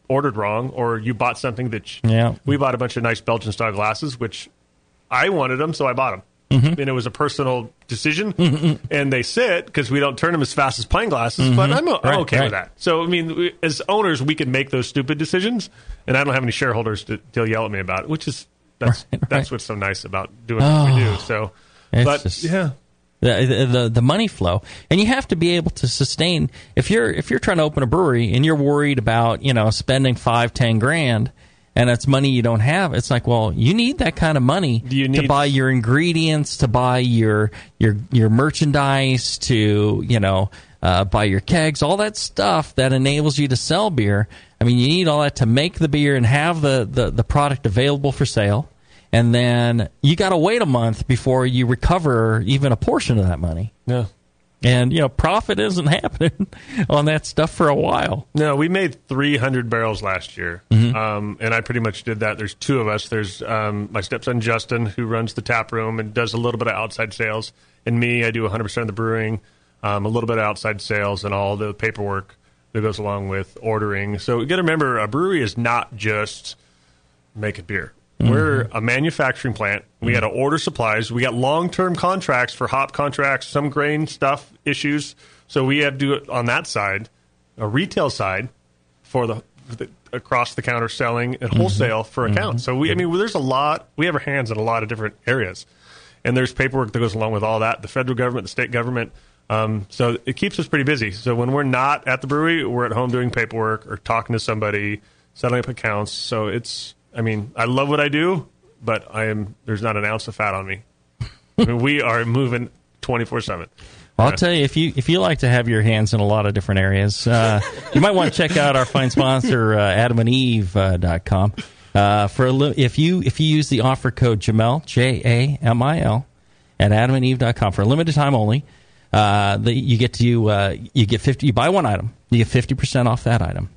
ordered wrong, or you bought something that sh- Yeah. we bought a bunch of nice Belgian style glasses, which I wanted them, so I bought them. Mm-hmm. And it was a personal decision, and they sit because we don't turn them as fast as plain glasses. Mm-hmm. But I'm, I'm Right, okay right. with that. So I mean, we, as owners, we can make those stupid decisions, and I don't have any shareholders to, to yell at me about it, which is that's Right, that's right. what's so nice about doing what we Oh. do. So, It's but just- yeah. The, the the money flow, and you have to be able to sustain. If you're if you're trying to open a brewery and you're worried about you know spending five ten grand, and it's money you don't have, it's like, well, you need that kind of money you to need- buy your ingredients, to buy your your your merchandise, to you know uh, buy your kegs, all that stuff that enables you to sell beer. I mean, you need all that to make the beer and have the the, the product available for sale. And then you got to wait a month before you recover even a portion of that money. Yeah. And, you know, profit isn't happening on that stuff for a while. No, we made three hundred barrels last year, Mhm. um, and I pretty much did that. There's two of us. There's um, my stepson, Justin, who runs the tap room and does a little bit of outside sales, and me, I do one hundred percent of the brewing, um, a little bit of outside sales, and all the paperwork that goes along with ordering. So you got to remember, a brewery is not just making beer. Mm-hmm. We're a manufacturing plant. We got to order supplies. We got long-term contracts for hop contracts, some grain stuff issues. So we have to do it on that side, a retail side for the, for the across the counter selling and wholesale for accounts. So we, I mean, there's a lot. We have our hands in a lot of different areas, and there's paperwork that goes along with all that. The federal government, the state government. Um, so it keeps us pretty busy. So when we're not at the brewery, we're at home doing paperwork or talking to somebody, setting up accounts. So it's. I mean, I love what I do, but I am. There's not an ounce of fat on me. I mean, we are moving twenty-four seven. Well, I'll tell you, if you if you like to have your hands in a lot of different areas, uh, you might want to check out our fine sponsor, uh, adam and eve dot com. Uh, for a li- if you if you use the offer code Jamil, J A M I L, at adam and eve dot com for a limited time only, uh, the, you get to uh, you get fifty. You buy one item, you get fifty percent off that item.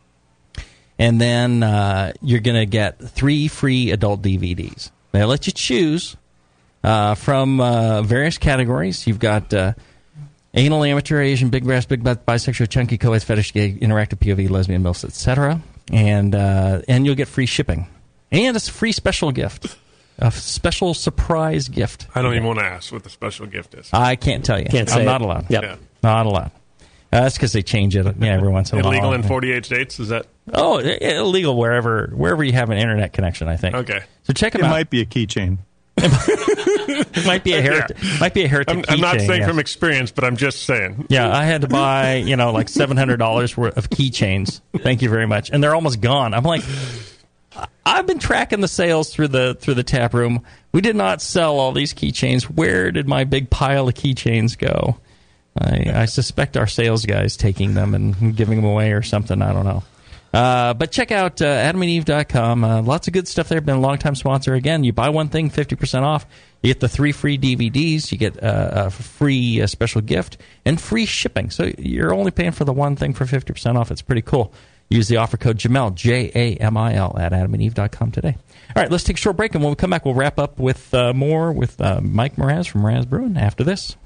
And then uh, you're going to get three free adult D V Ds. They let you choose uh, from uh, various categories. You've got uh, anal, amateur, Asian, big breast, big butt, bisexual, chunky, co-ed, fetish, gay, interactive, P O V, lesbian, MILFs, et cetera. And uh, and you'll get free shipping. And it's a free special gift, a special surprise gift. I don't even want to ask what the special gift is. I can't tell you. Can't say I'm it. not allowed. Yep. Yeah. Not allowed. Uh, that's because they change it yeah, every once in a while. Illegal in forty-eight states? Is that Oh, i- illegal wherever wherever you have an internet connection, I think. okay? So check them It out. might be a keychain. might be a heretic. Might be a heretic. I'm, I'm not keychain, saying yes. from experience, but I'm just saying. Yeah, I had to buy you know like seven hundred dollars worth of keychains. Thank you very much, and they're almost gone. I'm like, I've been tracking the sales through the through the tap room. We did not sell all these keychains. Where did my big pile of keychains go? I, I suspect our sales guy's taking them and giving them away or something. I don't know. Uh, but check out uh, adam and eve dot com. Uh, lots of good stuff there. Been a long-time sponsor. Again, you buy one thing, fifty percent off. You get the three free D V Ds. You get uh, a free uh, special gift and free shipping. So you're only paying for the one thing for fifty percent off. It's pretty cool. Use the offer code Jamil, J A M I L, at adam and eve dot com today. All right, let's take a short break, and when we come back, we'll wrap up with uh, more with uh, Mike Mraz from Mraz Brewing after this.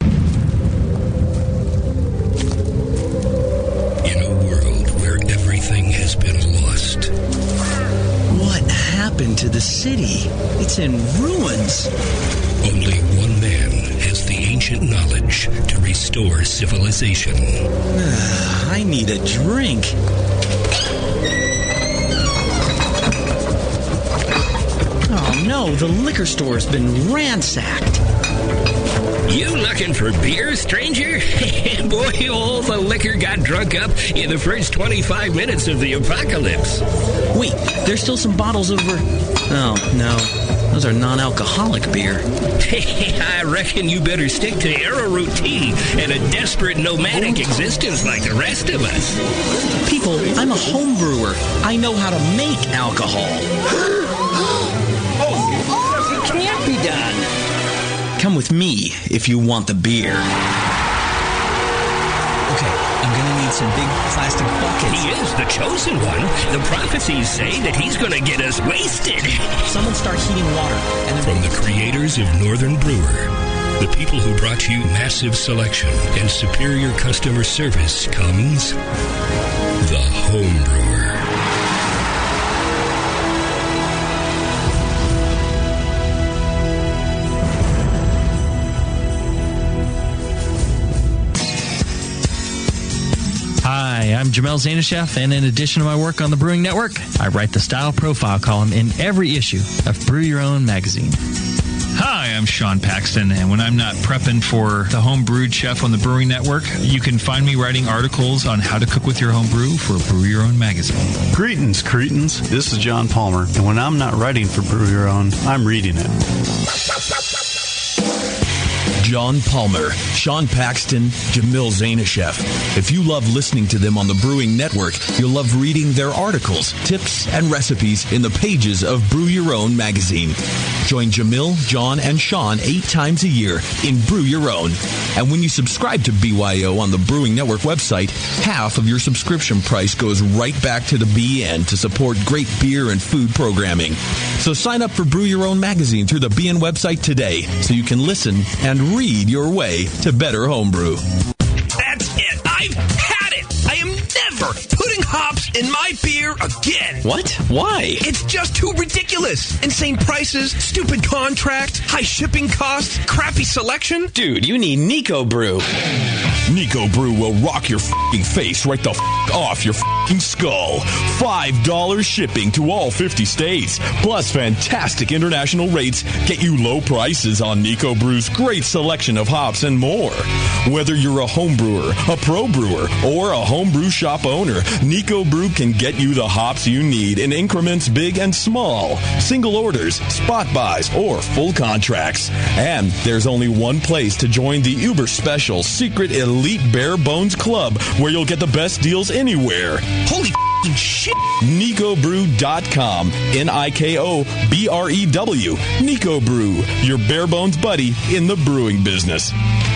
In a world where everything has been lost, What happened to the city? It's in ruins. only one man has the ancient knowledge to restore civilization. I need a drink. Oh no, the liquor store's been ransacked. You looking for beer, stranger? Boy, all the liquor got drunk up in the first twenty-five minutes of the apocalypse. Wait, there's still some bottles over... Oh, no. Those are non-alcoholic beer. I reckon you better stick to arrowroot tea and a desperate nomadic existence like the rest of us. People, I'm a home brewer. I know how to make alcohol. Oh, it can't be done. Come with me if you want the beer. Okay, I'm gonna need some big plastic buckets. He is the chosen one. The prophecies say that he's gonna get us wasted. Someone start heating water. And From the creators of Northern Brewer, the people who brought you massive selection and superior customer service comes the home brewer. Hi, I'm Jamel Zainasheff, and in addition to my work on the Brewing Network, I write the Style Profile column in every issue of Brew Your Own magazine. Hi, I'm Sean Paxton, and when I'm not prepping for the Home Brewed Chef on the Brewing Network, you can find me writing articles on how to cook with your home brew for Brew Your Own magazine. Greetings, cretins. This is John Palmer, and when I'm not writing for Brew Your Own, I'm reading it. John Palmer, Sean Paxton, Jamil Zainasheff. If you love listening to them on the Brewing Network, you'll love reading their articles, tips, and recipes in the pages of Brew Your Own magazine. Join Jamil, John, and Sean eight times a year in Brew Your Own. And when you subscribe to B Y O on the Brewing Network website, half of your subscription price goes right back to the B N to support great beer and food programming. So sign up for Brew Your Own magazine through the B N website today so you can listen and read your way to better homebrew. That's it. I've had it. I am never putting hops in my beer again. What? Why? It's just too ridiculous. Insane prices, stupid contracts, high shipping costs, crappy selection. Dude, you need Nico Brew. Nico Brew will rock your f***ing face right the f*** off your f***ing skull. five dollars shipping to all fifty states, plus fantastic international rates get you low prices on Nico Brew's great selection of hops and more. Whether you're a home brewer, a pro brewer, or a homebrew shop owner, Nico Brew can get you the hops you need in increments big and small, single orders, spot buys, or full contracts. And there's only one place to join the uber special secret elite bare bones club where you'll get the best deals anywhere. Holy f***ing shit. Nico Brew dot com. N I K O B R E W. Nico Brew, your bare bones buddy in the brewing business.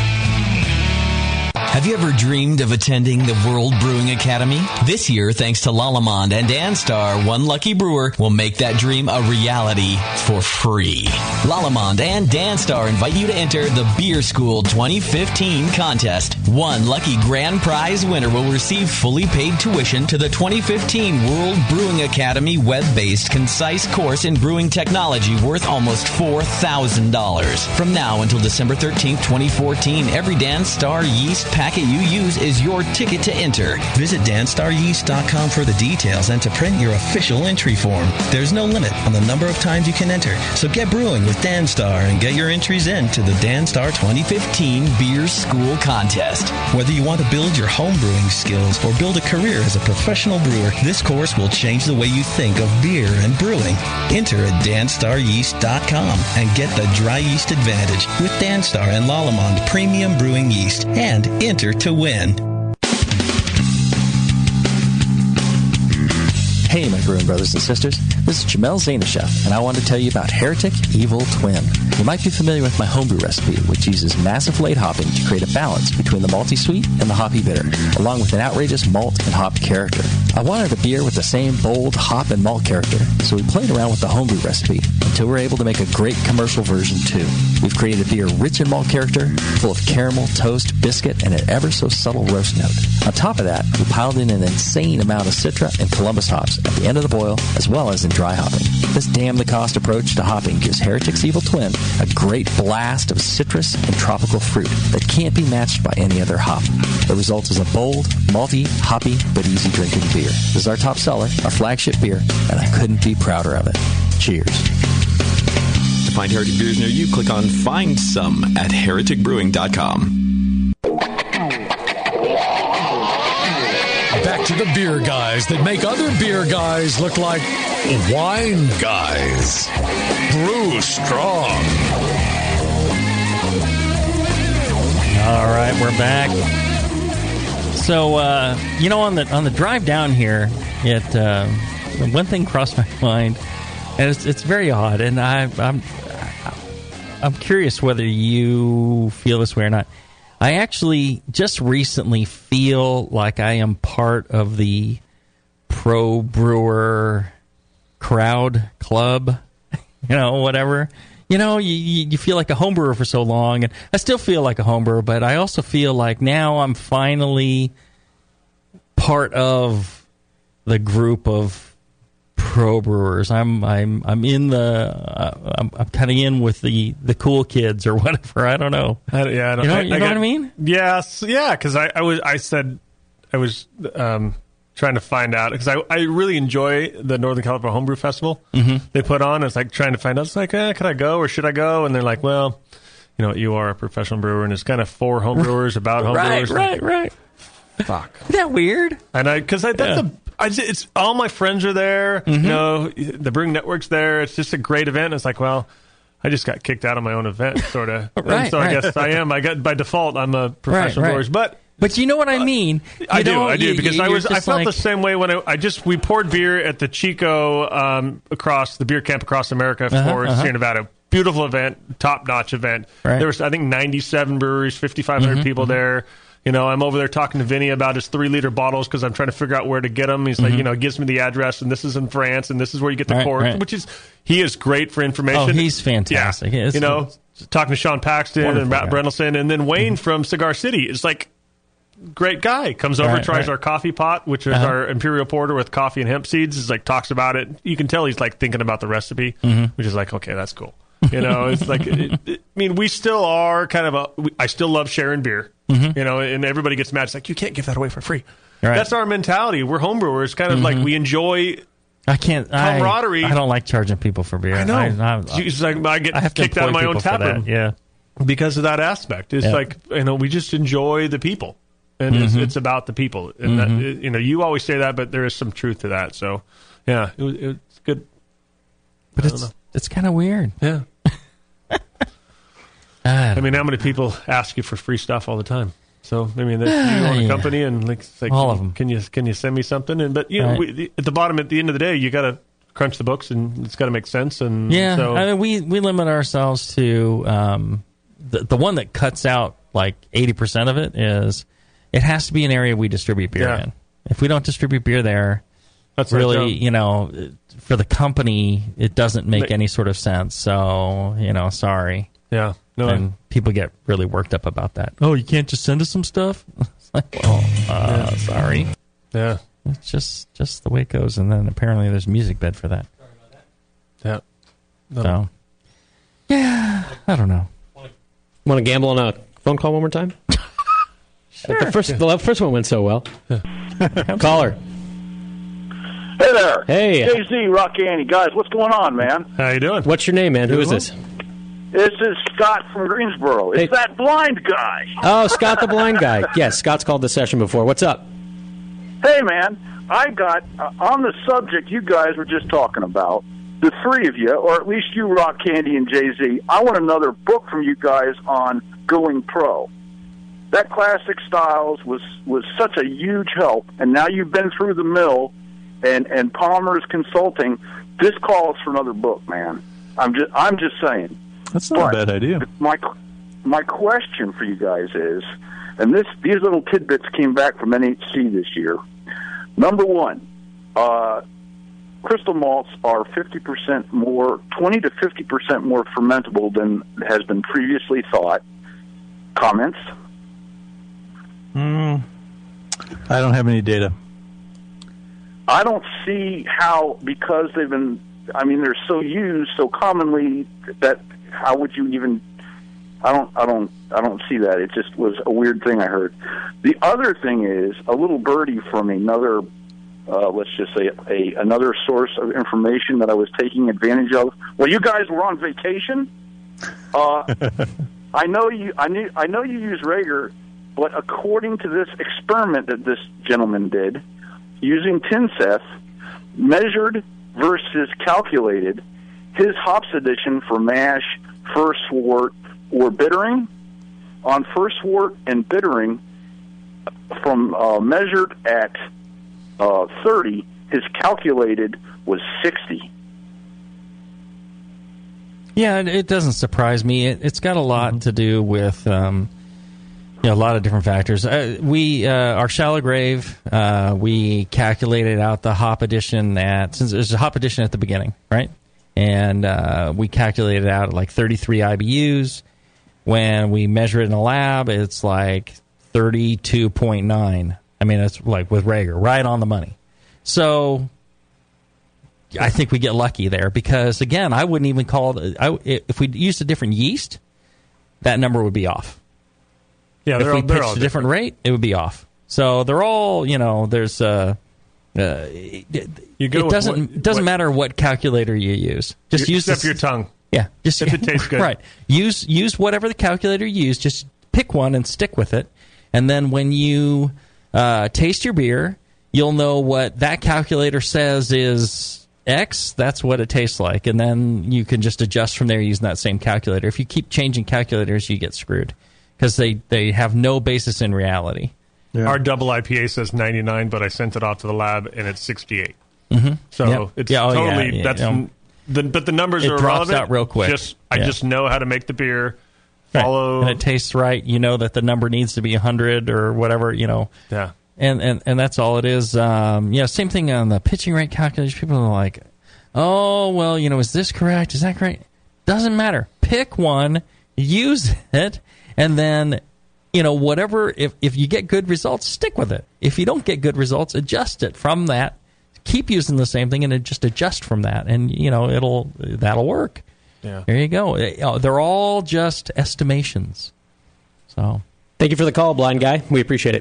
Have you ever dreamed of attending the World Brewing Academy? This year, thanks to Lalamond and Danstar, one lucky brewer will make that dream a reality for free. Lalamond and Danstar invite you to enter the Beer School twenty fifteen contest. One lucky grand prize winner will receive fully paid tuition to the twenty fifteen World Brewing Academy web-based concise course in brewing technology worth almost four thousand dollars. From now until December thirteenth, twenty fourteen, every Danstar yeast packet you use is your ticket to enter. Visit danstar yeast dot com for the details and to print your official entry form. There's no limit on the number of times you can enter, so get brewing with Danstar and get your entries in to the Danstar twenty fifteen Beer School Contest. Whether you want to build your home brewing skills or build a career as a professional brewer, this course will change the way you think of beer and brewing. Enter at danstar yeast dot com and get the dry yeast advantage with Danstar and Lalamond Premium Brewing Yeast and enter to win. Hey, my brewing brothers and sisters. This is Jamel Zainasheff, and I want to tell you about Heretic Evil Twin. You might be familiar with my homebrew recipe, which uses massive late hopping to create a balance between the malty sweet and the hoppy bitter, along with an outrageous malt and hop character. I wanted a beer with the same bold hop and malt character, so we played around with the homebrew recipe until we were able to make a great commercial version too. We've created a beer rich in malt character, full of caramel, toast, biscuit, and an ever so subtle roast note. On top of that, we piled in an insane amount of Citra and Columbus hops at the end of the boil, as well as in dry hopping. This damn-the-cost approach to hopping gives Heretic's Evil Twin a great blast of citrus and tropical fruit that can't be matched by any other hop. The result is a bold, malty, hoppy, but easy-drinking beer. This is our top seller, our flagship beer, and I couldn't be prouder of it. Cheers. To find Heretic beers near you, click on Find Some at heretic brewing dot com. Back to the beer guys that make other beer guys look like wine guys. Brew strong. All right, we're back. So, uh, you know, on the on the drive down here, it uh, one thing crossed my mind, and it's it's very odd, and I, I'm I'm curious whether you feel this way or not. I actually just recently feel like I am part of the pro brewer crowd club, you know, whatever. you know, you, you you feel like a homebrewer for so long, and I still feel like a homebrewer, but I also feel like now I'm finally part of the group of pro brewers. I'm I'm I'm in the uh, I'm, I'm kind of in with the, the cool kids or whatever. I don't know. I, yeah, I don't, you know, I, you know I got, what I mean? Yes, yeah. Because I, I was I said I was um, trying to find out because I, I really enjoy the Northern California Homebrew Festival mm-hmm. they put on. It's like trying to find out. It's like, eh, can I go or should I go? And they're like, well, you know, you are a professional brewer, and it's kind of for homebrewers about homebrewers. Right, right, right. Fuck. Isn't that weird? And I because I that's Yeah. a. I just, it's all my friends are there. Mm-hmm. You know, the Brewing Network's there. It's just a great event. It's like, well, I just got kicked out of my own event, sort of. Right, so right. I guess I am. I got by default. I'm a professional Right, brewer, right. but But you know what I mean? You I do, know, I do, you- because I you're was. I just felt like- the same way when I, I just we poured beer at the Chico um, across the beer camp across America for Uh-huh, uh-huh. Sierra Nevada. Beautiful event, top notch event. Right. There was I think ninety-seven breweries, fifty-five hundred Mhm, people mhm. there. You know, I'm over there talking to Vinny about his three liter bottles because I'm trying to figure out where to get them. He's like, Mhm. you know, he gives me the address, and this is in France, and this is where you get the Right, cork, right. which is he is great for information. Oh, he's fantastic. Yeah. It's- you know, talking to Sean Paxton and Wonderful Matt guy. Brendelson, and then Wayne from Cigar City is like great guy. Comes over, Right, tries right. our coffee pot, which is Uh-huh. our imperial porter with coffee and hemp seeds. Is like talks about it. You can tell he's like thinking about the recipe, Mhm. which is like, okay, that's cool. You know, it's like, it, it, I mean, we still are kind of a. We, I still love sharing beer. Mhm. You know, and everybody gets mad. It's like you can't give that away for free. Right. That's our mentality. We're homebrewers. Kind of Mhm. like we enjoy. I can't. camaraderie. I, I don't like charging people for beer. I know. I, I, It's like I get I have to kicked out of employ my own people for tap that, room. Yeah. Because of that aspect. It's Yeah. like, you know, we just enjoy the people. And it's, Mhm. it's about the people. And, that, Mhm. you know, you always say that, but there is some truth to that. So, yeah, it, was- it's good. But I don't it's know. it's kind of weird. Yeah. I I mean, how many people ask you for free stuff all the time? So, I mean, that's you own a Yeah. company, and like, it's like All of 'em. Can you can you send me something? And but you know, Right. we, the, at the bottom, at the end of the day, you got to crunch the books, and it's got to make sense. And Yeah, so I mean, we we limit ourselves to um, the the one that cuts out like eighty percent of it is it has to be an area we distribute beer Yeah. in. If we don't distribute beer there, That's right, really, Joe. you know, for the company, it doesn't make Ma- any sort of sense. So, you know, sorry. Yeah, no, I- and people get really worked up about that. Oh, you can't just send us some stuff? It's like, well, uh, Yeah. sorry. Yeah. It's just just the way it goes. And then apparently there's a music bed for that. Yeah. So, yeah, I don't know. Want to gamble on a phone call one more time? The first, the first one went so well. Caller. Hey there. Hey. J Z, Rock Andy. Guys, what's going on, man? How you doing? What's your name, man? Who is this? This is Scott from Greensboro. It's Hey. that blind guy. Oh, Scott the blind guy. Yes, Scott's called the session before. What's up? Hey, man. I got, uh, on the subject you guys were just talking about, the three of you, or at least you, Rock Candy and Jay Z, I want another book from you guys on going pro. That Classic Styles was, was such a huge help, and now you've been through the mill and, and Palmer's Consulting. This calls for another book, man. I'm just, I'm just saying. That's not But a bad idea. My my question for you guys is, and this these little tidbits came back from N H C this year. Number one, uh, crystal malts are fifty percent more, twenty to fifty percent more fermentable than has been previously thought. Comments? Mm, I don't have any data. I don't see how, because they've been, I mean, they're so used so commonly that how would you even? I don't, I don't, I don't see that. It just was a weird thing I heard. The other thing is a little birdie from another, uh, let's just say a another source of information that I was taking advantage of. Well, you guys were on vacation. Uh, I know you. I knew. I know you use Rager, but according to this experiment that this gentleman did, using Tinseth, measured versus calculated, his hops addition for mash, first wort, or bittering, on first wort and bittering, from uh, measured at uh, thirty, his calculated was sixty. Yeah, it, it doesn't surprise me. It, it's got a lot to do with um, you know, a lot of different factors. Uh, we uh, our shallow grave, uh, we calculated out the hop addition at, since there's a hop addition at the beginning, right? and uh, we calculated it out at like thirty-three I B Us. When we measure it in the lab, it's like thirty-two point nine. I mean, it's like with Rager, right on the money. So I think we get lucky there because, again, I wouldn't even call it, I, if we used a different yeast, that number would be off. Yeah, if they're we all, they're pitched all a different rate, it would be off. So they're all, you know, there's uh, uh, it, You go it with doesn't what- doesn't what- matter what calculator you use. Just You- use except the, your tongue. Yeah, just If it tastes good. Right. Use use whatever the calculator you use. Just pick one and stick with it. And then when you uh, taste your beer, you'll know what that calculator says is X. That's what it tastes like, and then you can just adjust from there using that same calculator. If you keep changing calculators, you get screwed because they, they have no basis in reality. Our double I P A says ninety-nine, but I sent it off to the lab and it's sixty-eight. Mhm. So Yep. it's Yeah, oh, yeah, totally yeah, that's yeah. the but the numbers It are drops irrelevant. out real quick. Just I Yeah. just know how to make the beer. Right. Follow And it tastes right. You know that the number needs to be one hundred or whatever, you know. Yeah. And and, and that's all it is. Um, yeah, same thing on the pitching rate calculation. People are like, oh, well, you know, is this correct? Is that correct? Doesn't matter. Pick one, use it, and then, you know, whatever, if, if you get good results, stick with it. If you don't get good results, adjust it from that. Keep using the same thing and just adjust from that. And, you know, it'll that'll work. Yeah. There you go. They're all just estimations. So, thank you for the call, blind guy. We appreciate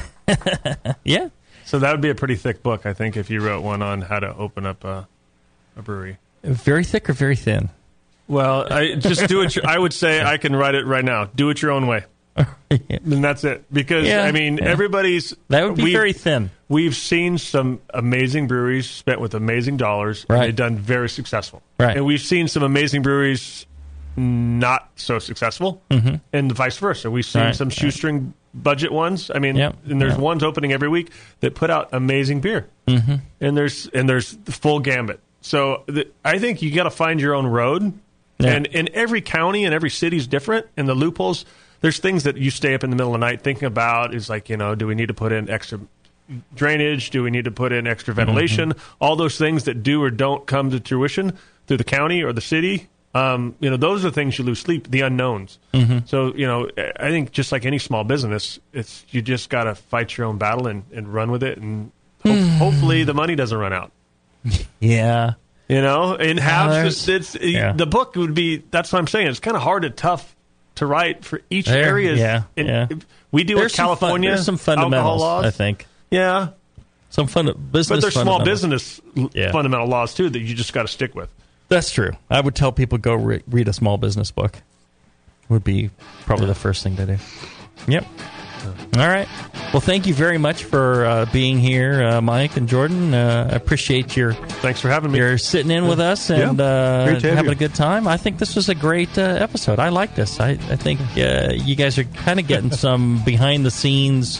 it. Yeah. So that would be a pretty thick book, I think, if you wrote one on how to open up a, a brewery. Very thick or very thin? Well, I just do it. Your, I would say I can write it right now. Do it your own way. And that's it. Because, Yeah, I mean, yeah. everybody's... That would be we've- very thin. We've seen some amazing breweries spent with amazing dollars, Right. and they've done very successful. Right. And we've seen some amazing breweries not so successful, Mhm. and vice versa. We've seen Right, some shoestring budget ones. I mean, Yep, and there's yep. ones opening every week that put out amazing beer. Mhm. And there's and there's the full gambit. So the, I think you got to find your own road. Yeah. And in every county and every city is different, and the loopholes. There's things that you stay up in the middle of the night thinking about. Is like, you know, do we need to put in extra drainage? Do we need to put in extra ventilation? All those things that do or don't come to fruition through the county or the city. Um, you know, those are things you lose sleep, the unknowns. Mhm. So, you know, I think just like any small business, it's you just got to fight your own battle and, and run with it, and ho- hopefully the money doesn't run out. Yeah. You know, in halves, there's- it's, it's yeah. the book would be. That's what I'm saying. It's kind of hard and tough to write for each There, area. yeah, And yeah. We deal There's with some fun- California. there's some alcohol fundamentals, laws. I think. Yeah, Some fun business but there's small fundamentals. business l- Yeah. fundamental laws too that you just got to stick with. That's true. I would tell people go re- read a small business book. Would be probably the first thing to do. Yep. All right. Well, thank you very much for uh, being here, uh, Mike and Jordan. Uh, I appreciate your. Thanks for having me. You're sitting in with us Yeah. and uh, Great to have having you. a good time. I think this was a great uh, episode. I like this. I, I think uh, you guys are kind of getting some behind the scenes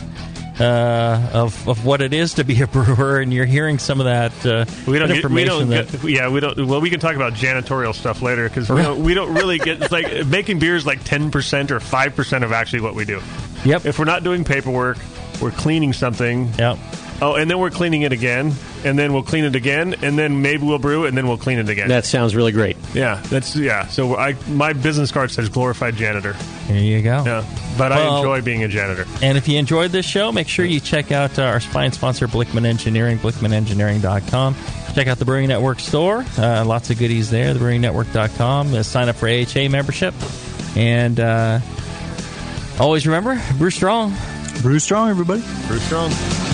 uh, of of what it is to be a brewer, and you're hearing some of that uh, We don't. Get, we information. don't. that, Get, yeah, we don't. Well, we can talk about janitorial stuff later because we don't. We don't really get. It's like making beer is like ten percent or five percent of actually what we do. Yep. If we're not doing paperwork, we're cleaning something. Yep. Oh, and then we're cleaning it again, and then we'll clean it again, and then maybe we'll brew it, and then we'll clean it again. That sounds really great. Yeah, that's yeah. So I my business card says glorified janitor. There you go. Yeah, but Well- I enjoy being a janitor. And if you enjoyed this show, make sure you check out uh, our fine sponsor, Blickman Engineering, blickman engineering dot com. Check out the Brewing Network store. Uh, lots of goodies there, the brewing network dot com. Uh, sign up for A H A membership. And uh, always remember, brew strong. Brew strong, everybody. Brew strong.